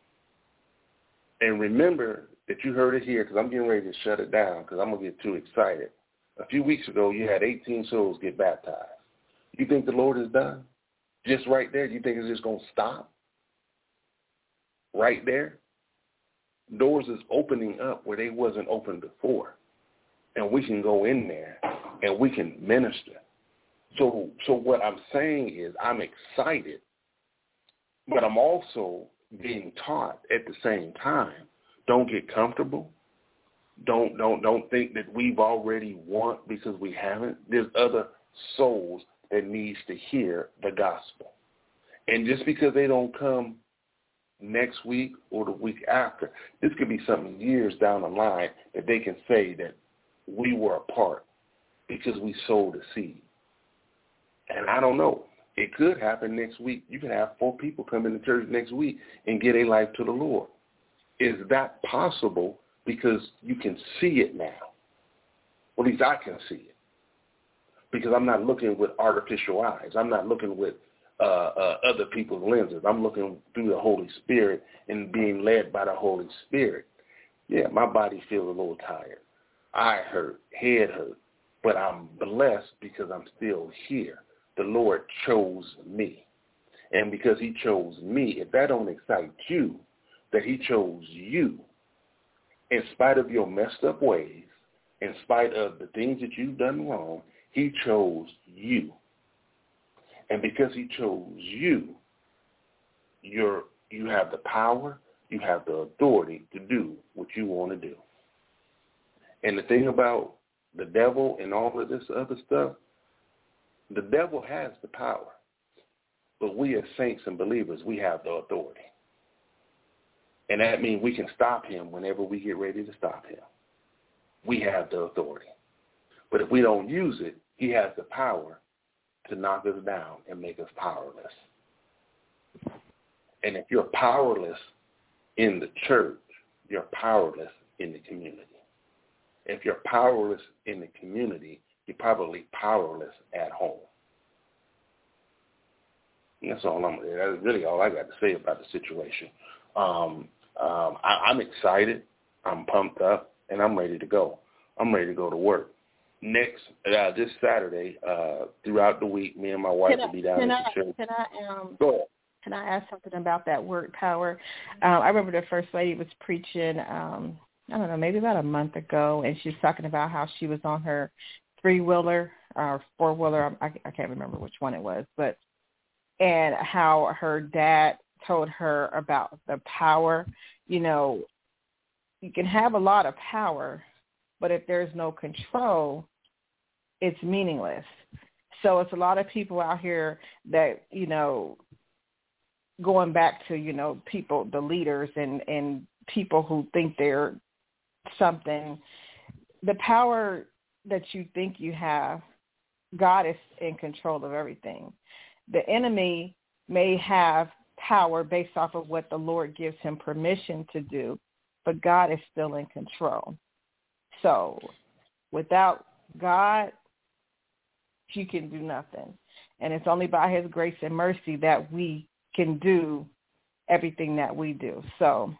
And remember that you heard it here, because I'm getting ready to shut it down because I'm going to get too excited. A few weeks ago, you had 18 souls get baptized. You think the Lord is done? Just right there, you think it's just going to stop? Right there? Doors is opening up where they wasn't open before. And we can go in there and we can minister. So what I'm saying is I'm excited, but I'm also being taught at the same time. Don't get comfortable. Don't think that we've already won because we haven't. There's other souls that needs to hear the gospel. And just because they don't come next week or the week after, this could be something years down the line that they can say that we were a part because we sowed a seed. And I don't know. It could happen next week. You can have 4 people come into church next week and get a life to the Lord. Is that possible? Because you can see it now. Well, at least I can see it. Because I'm not looking with artificial eyes. I'm not looking with other people's lenses. I'm looking through the Holy Spirit and being led by the Holy Spirit. Yeah, my body feels a little tired. Eye hurt, head hurt. But I'm blessed because I'm still here. The Lord chose me. And because he chose me, if that don't excite you, that he chose you, in spite of your messed up ways, in spite of the things that you've done wrong, he chose you. And because he chose you, you have the power, you have the authority to do what you want to do. And the thing about the devil and all of this other stuff, the devil has the power. But we as saints and believers, we have the authority. And that means we can stop him whenever we get ready to stop him. We have the authority. But if we don't use it, he has the power to knock us down and make us powerless. And if you're powerless in the church, you're powerless in the community. If you're powerless in the community, you're probably powerless at home. And that's really all I got to say about the situation. I'm excited, I'm pumped up, and I'm ready to go. I'm ready to go to work. Next, this Saturday, throughout the week, me and my wife will be down at the church. Can I ask something about that word power? I remember the First Lady was preaching, I don't know, maybe about a month ago, and she was talking about how she was on her three-wheeler or four-wheeler, I can't remember which one it was, and how her dad told her about the power. You know, you can have a lot of power, but if there's no control, it's meaningless. So it's a lot of people out here that, you know, going back to, you know, people, the leaders and people who think they're something, the power that you think you have, God is in control of everything. The enemy may have power based off of what the Lord gives him permission to do, but God is still in control. So without God, you can do nothing. And it's only by his grace and mercy that we can do everything that we do. So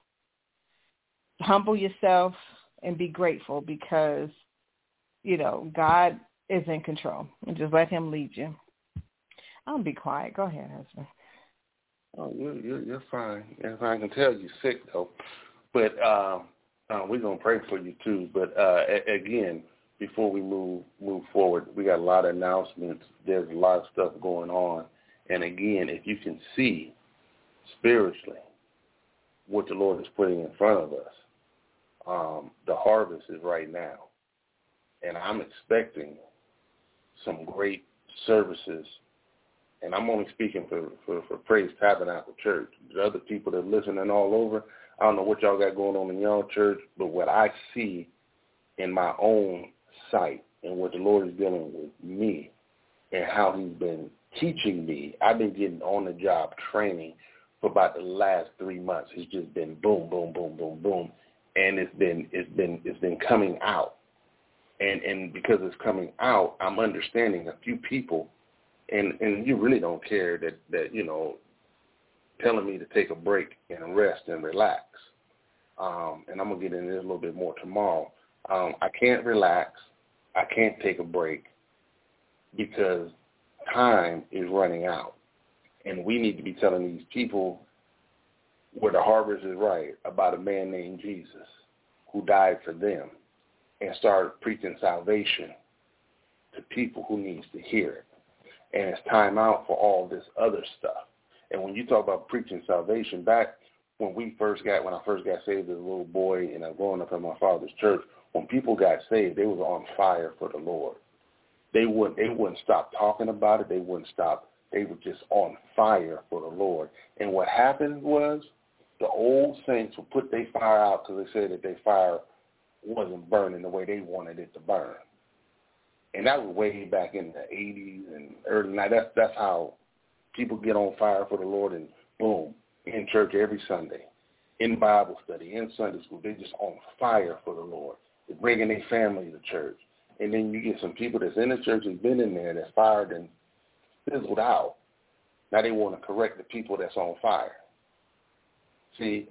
humble yourself and be grateful because, you know, God is in control. And just let him lead you. I'll be quiet. Go ahead, husband. Oh, you're fine. I can tell you're sick, though. But we're going to pray for you, too. But, again, before we move forward, we got a lot of announcements. There's a lot of stuff going on. And, again, if you can see spiritually what the Lord is putting in front of us, the harvest is right now. And I'm expecting some great services. And I'm only speaking for Praise Tabernacle Church. The other people that are listening all over, I don't know what y'all got going on in y'all church, but what I see in my own sight and what the Lord is dealing with me and how he's been teaching me, I've been getting on-the-job training for about the last 3 months. It's just been boom, boom, boom, boom, boom, and it's been coming out. And because it's coming out, I'm understanding a few people. And you really don't care that you know, telling me to take a break and rest and relax. And I'm going to get into this a little bit more tomorrow. I can't relax. I can't take a break because time is running out. And we need to be telling these people where the harvest is right about a man named Jesus who died for them and started preaching salvation to people who needs to hear it. And it's time out for all this other stuff. And when you talk about preaching salvation, back when I first got saved as a little boy and I'm growing up in my father's church, when people got saved, they was on fire for the Lord. They wouldn't stop talking about it. They wouldn't stop. They were just on fire for the Lord. And what happened was the old saints would put their fire out because they said that their fire wasn't burning the way they wanted it to burn. And that was way back in the 80s and early 90s. That's how people get on fire for the Lord, and boom, in church every Sunday, in Bible study, in Sunday school. They're just on fire for the Lord. They're bringing their family to church. And then you get some people that's in the church that's been in there that's fired and fizzled out. Now they want to correct the people that's on fire. See,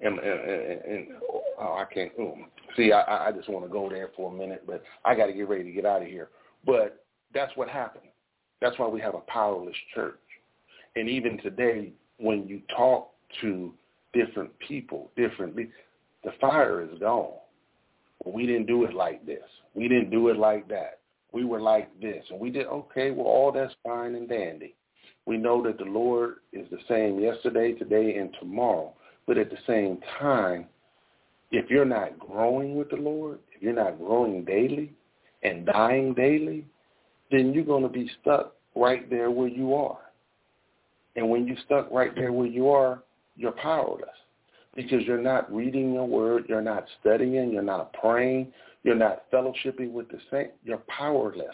I can't. See, I just want to go there for a minute, but I got to get ready to get out of here. But that's what happened. That's why we have a powerless church. And even today, when you talk to different people differently, the fire is gone. Well, we didn't do it like this. We didn't do it like that. We were like this. And we did, okay, well, all that's fine and dandy. We know that the Lord is the same yesterday, today, and tomorrow. But at the same time, if you're not growing with the Lord, if you're not growing daily and dying daily, then you're going to be stuck right there where you are. And when you're stuck right there where you are, you're powerless because you're not reading your word, you're not studying, you're not praying, you're not fellowshipping with the saints. You're powerless.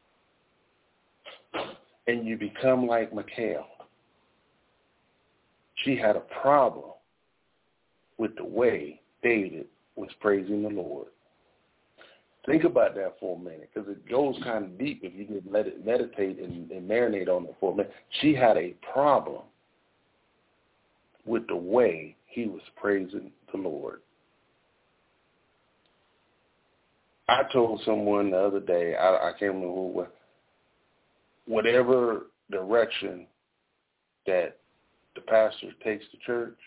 And you become like Michal. She had a problem with the way David was praising the Lord. Think about that for a minute, because it goes kind of deep if you just let it meditate and marinate on it for a minute. She had a problem with the way he was praising the Lord. I told someone the other day, I can't remember who it was, whatever direction that the pastor takes the church,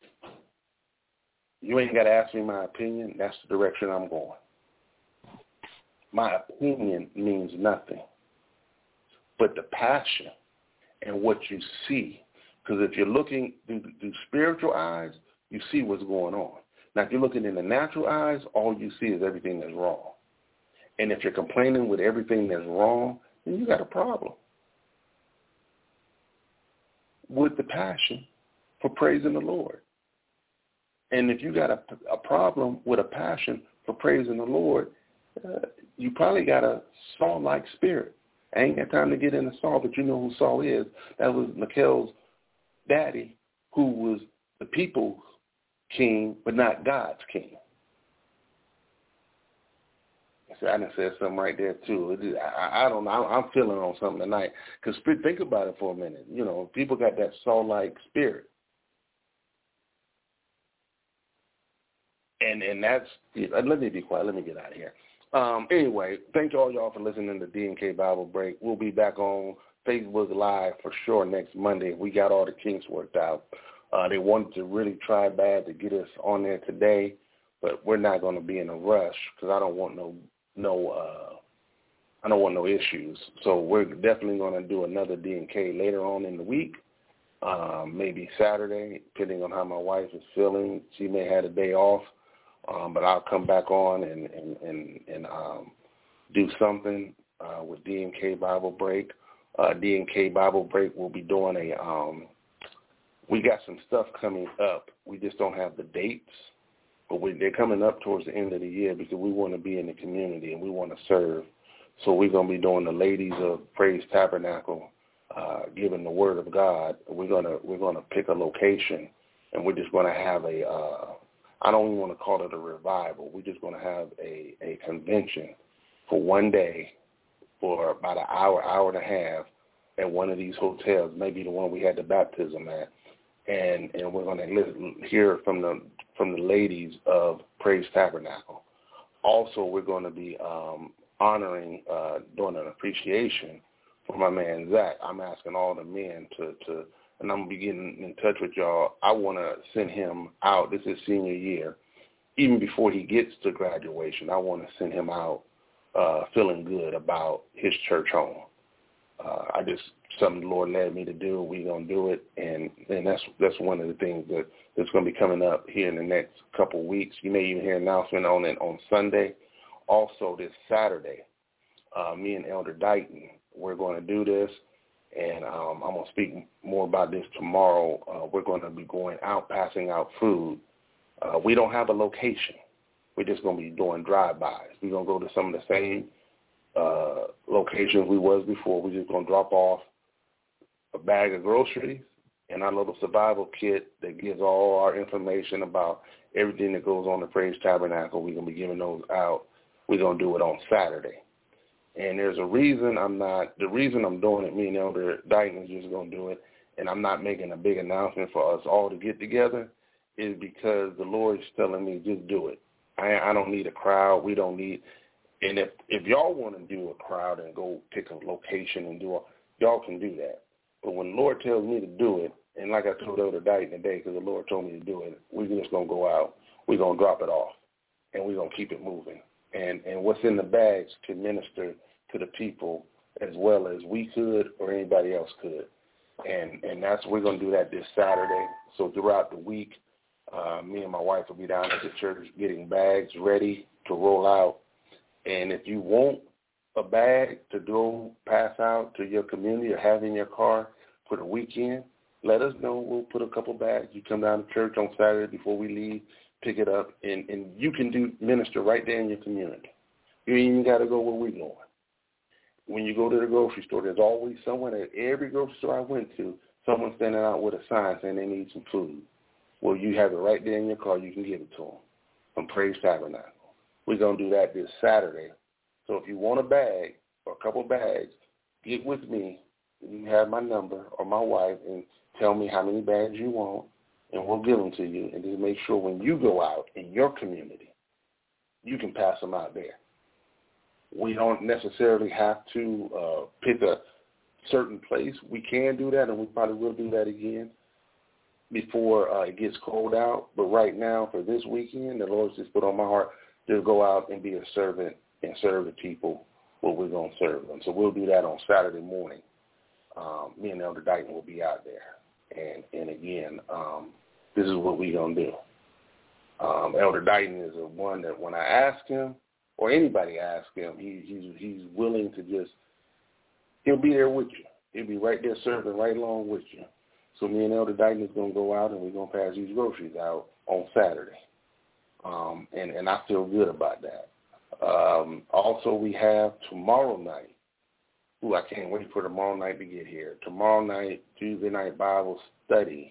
you ain't got to ask me my opinion. That's the direction I'm going. My opinion means nothing, but the passion and what you see. Because if you're looking through spiritual eyes, you see what's going on. Now, if you're looking in the natural eyes, all you see is everything that's wrong. And if you're complaining with everything that's wrong, then you got a problem with the passion for praising the Lord. And if you got a problem with a passion for praising the Lord, you probably got a Saul-like spirit. I ain't got time to get into Saul, but you know who Saul is. That was Michal's daddy, who was the people's king, but not God's king. So I done said something right there, too. I don't know. I'm feeling on something tonight. Because think about it for a minute. You know, people got that Saul-like spirit. And that's, let me be quiet. Let me get out of here. Anyway, thank all y'all for listening to D&K Bible Break. We'll be back on Facebook Live for sure next Monday. We got all the kinks worked out. They wanted to really try bad to get us on there today, but we're not going to be in a rush because I don't want no issues. So we're definitely going to do another D&K later on in the week, maybe Saturday, depending on how my wife is feeling. She may have a day off. But I'll come back on and do something with D&K Bible Break. D&K Bible Break will be doing we got some stuff coming up. We just don't have the dates, but they're coming up towards the end of the year because we want to be in the community and we want to serve. So we're going to be doing the Ladies of Praise Tabernacle, giving the Word of God. We're gonna pick a location, and we're just going to have I don't even want to call it a revival. We're just going to have a convention for one day for about an hour and a half at one of these hotels, maybe the one we had the baptism at. And we're going to hear from the ladies of Praise Tabernacle. Also, we're going to be honoring, doing an appreciation for my man, Zach. I'm asking all the men to and I'm going to be getting in touch with y'all. I want to send him out. This is senior year. Even before he gets to graduation, I want to send him out feeling good about his church home. Something the Lord led me to do. We're going to do it, and that's one of the things that's going to be coming up here in the next couple of weeks. You may even hear an announcement on it on Sunday. Also, this Saturday, me and Elder Dighton, we're going to do this. And I'm going to speak more about this tomorrow. We're going to be going out, passing out food. We don't have a location. We're just going to be doing drive-bys. We're going to go to some of the same locations we was before. We're just going to drop off a bag of groceries and our little survival kit that gives all our information about everything that goes on the Praise Tabernacle. We're going to be giving those out. We're going to do it on Saturday. And there's a reason the reason I'm doing it, me and Elder Dighton is just going to do it, and I'm not making a big announcement for us all to get together, is because the Lord is telling me just do it. I don't need a crowd. We don't need, and if y'all want to do a crowd and go pick a location and do y'all can do that. But when the Lord tells me to do it, And like I told Elder Dyton today, because the Lord told me to do it, we're just going to go out. We're going to drop it off, and we're going to keep it moving. And what's in the bags can minister to the people as well as we could or anybody else could. And we're going to do that this Saturday. So throughout the week, me and my wife will be down at the church getting bags ready to roll out. And if you want a bag to go pass out to your community or have in your car for the weekend, let us know. We'll put a couple bags. You come down to church on Saturday before we leave, pick it up, and you can minister right there in your community. You ain't even got to go where we're going. When you go to the grocery store, there's always someone at every grocery store I went to, someone standing out with a sign saying they need some food. Well, you have it right there in your car. You can give it to them from Praise Tabernacle. We're going to do that this Saturday. So if you want a bag or a couple bags, get with me. You have my number or my wife and tell me how many bags you want, and we'll give them to you. And just make sure when you go out in your community, you can pass them out there. We don't necessarily have to pick a certain place. We can do that, and we probably will do that again before it gets cold out. But right now, for this weekend, the Lord's just put on my heart to go out and be a servant and serve the people what we're going to serve them. So we'll do that on Saturday morning. Me and Elder Dyton will be out there. And again, this is what we're going to do. Elder Dyton is one that when I ask him, or anybody asks him, he's willing to just, he'll be there with you. He'll be right there serving right along with you. So me and Elder Dyton is going to go out and we're going to pass these groceries out on Saturday. And I feel good about that. Also, we have tomorrow night. I can't wait for tomorrow night to get here. Tomorrow night, Tuesday night Bible study,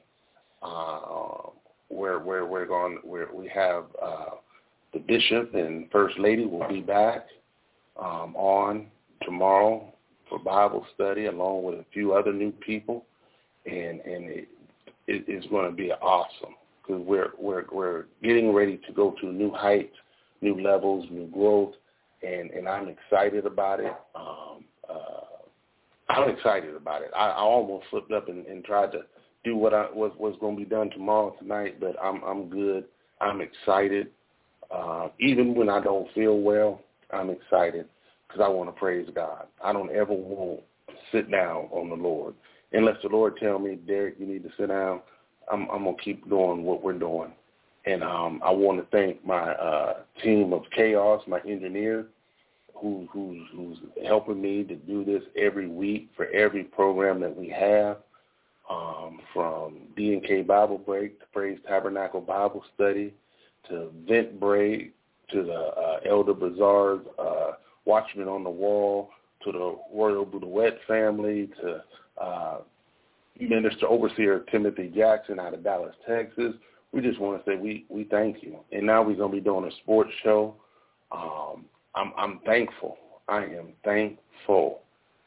where we have the bishop and first lady will be back on tomorrow for Bible study, along with a few other new people, and it's going to be awesome because we're getting ready to go to new heights, new levels, new growth, and I'm excited about it. I'm excited about it. I almost slipped up and tried to do what was going to be done tonight, but I'm good. I'm excited. Even when I don't feel well, I'm excited because I want to praise God. I don't ever want to sit down on the Lord. Unless the Lord tell me, Derek, you need to sit down, I'm going to keep doing what we're doing. And I want to thank my team of chaos, my engineer, who's helping me to do this every week for every program that we have, from D&K Bible Break to Praise Tabernacle Bible Study to Vent Break to the Elder Bazaar's Watchman on the Wall to the Royal Boudouette family to Minister Overseer Timothy Jackson out of Dallas, Texas. We just want to say we thank you. And now we're going to be doing a sports show. I'm thankful. I am thankful.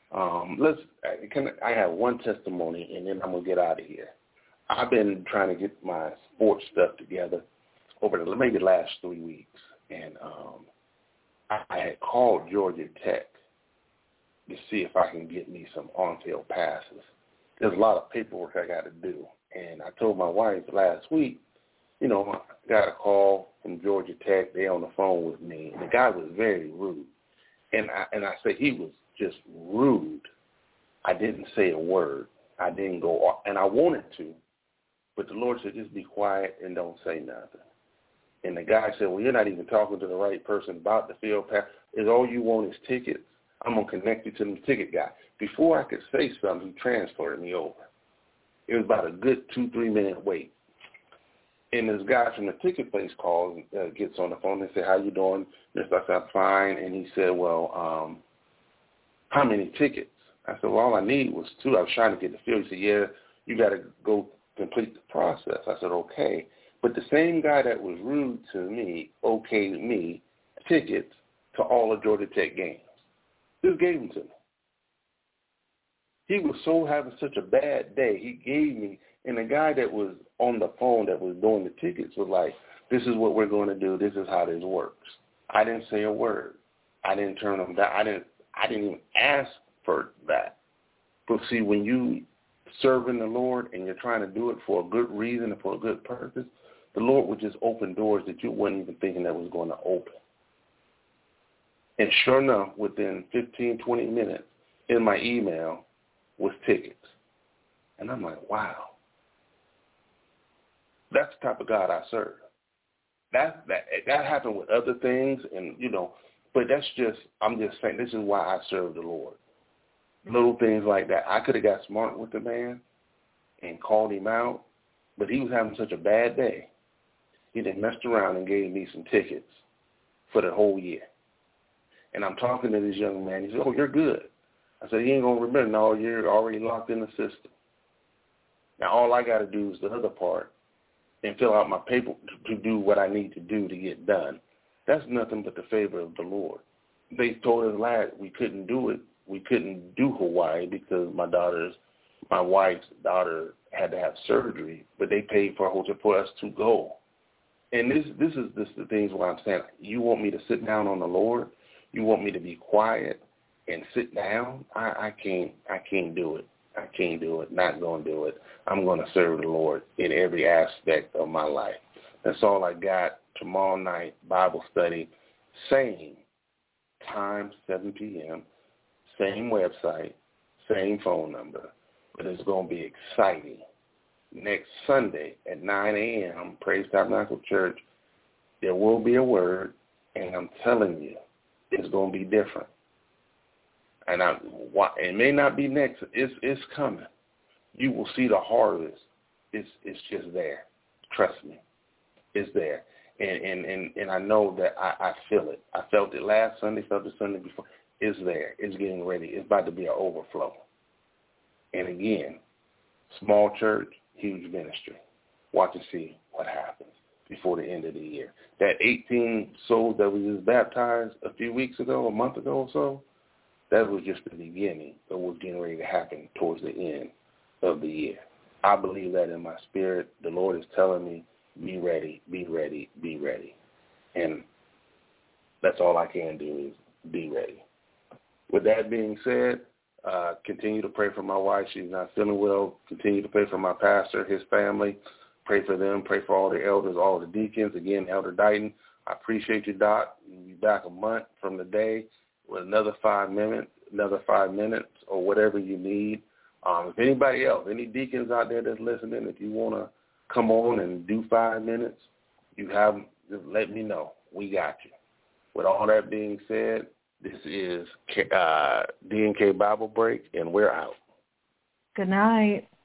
I have one testimony, and then I'm going to get out of here. I've been trying to get my sports stuff together over maybe the last 3 weeks, and I had called Georgia Tech to see if I can get me some on-field passes. There's a lot of paperwork I got to do, and I told my wife last week, I got a call from Georgia Tech. They on the phone with me, and the guy was very rude. And I say he was just rude. I didn't say a word. I didn't go off, and I wanted to, but the Lord said, just be quiet and don't say nothing. And the guy said, well, you're not even talking to the right person about the field pass. Is all you want is tickets? I'm going to connect you to the ticket guy. Before I could say something, he transferred me over. It was about a good 2-3 minute wait. And this guy from the ticket place calls, gets on the phone and said, how you doing? I said, I'm fine. And he said, well, how many tickets? I said, well, all I need was 2. I was trying to get the field. He said, yeah, you got to go complete the process. I said, okay. But the same guy that was rude to me okayed me tickets to all of Georgia Tech games. Just gave them to me. He was so having such a bad day. He gave me, and the guy that was on the phone that was doing the tickets was like, this is what we're going to do. This is how this works. I didn't say a word. I didn't turn them down. I didn't even ask for that. But see, when you serving the Lord and you're trying to do it for a good reason and for a good purpose, the Lord would just open doors that you weren't even thinking that was going to open. And sure enough, within 15, 20 minutes, in my email was tickets. And I'm like, wow. That's the type of God I serve. That happened with other things, and but that's just, I'm just saying, this is why I serve the Lord. Little things like that. I could have got smart with the man and called him out, but he was having such a bad day. He just messed around and gave me some tickets for the whole year. And I'm talking to this young man. He said, oh, you're good. I said, he ain't going to remember. No, you're already locked in the system. Now, all I got to do is the other part and fill out my paper to do what I need to do to get done. That's nothing but the favor of the Lord. They told us last we couldn't do it. We couldn't do Hawaii because my wife's daughter had to have surgery, but they paid for a hotel for us to go. And this is the things where I'm saying, you want me to sit down on the Lord? You want me to be quiet and sit down? I can't do it. I can't do it. Not going to do it. I'm going to serve the Lord in every aspect of my life. That's all I got. Tomorrow night, Bible study, same time, 7 p.m., same website, same phone number, but it's going to be exciting. Next Sunday at 9 a.m., Praise Tabernacle Church, there will be a word, and I'm telling you, it's going to be different. And it may not be next. It's coming. You will see the harvest. It's just there. Trust me. It's there. And I know that I feel it. I felt it last Sunday, felt it Sunday before. It's there. It's getting ready. It's about to be an overflow. And again, small church, huge ministry. Watch and see what happens before the end of the year. That 18 souls that we just baptized a few weeks ago, a month ago or so, that was just the beginning of what's getting ready to happen towards the end of the year. I believe that in my spirit. The Lord is telling me, be ready, be ready, be ready. And that's all I can do is be ready. With that being said, continue to pray for my wife. She's not feeling well. Continue to pray for my pastor, his family. Pray for them. Pray for all the elders, all the deacons. Again, Elder Dighton, I appreciate you, Doc. You'll be back a month from today with another 5 minutes, or whatever you need. If anybody else, any deacons out there that's listening, if you want to come on and do 5 minutes, just let me know. We got you. With all that being said, this is D&K Bible Break, and we're out. Good night.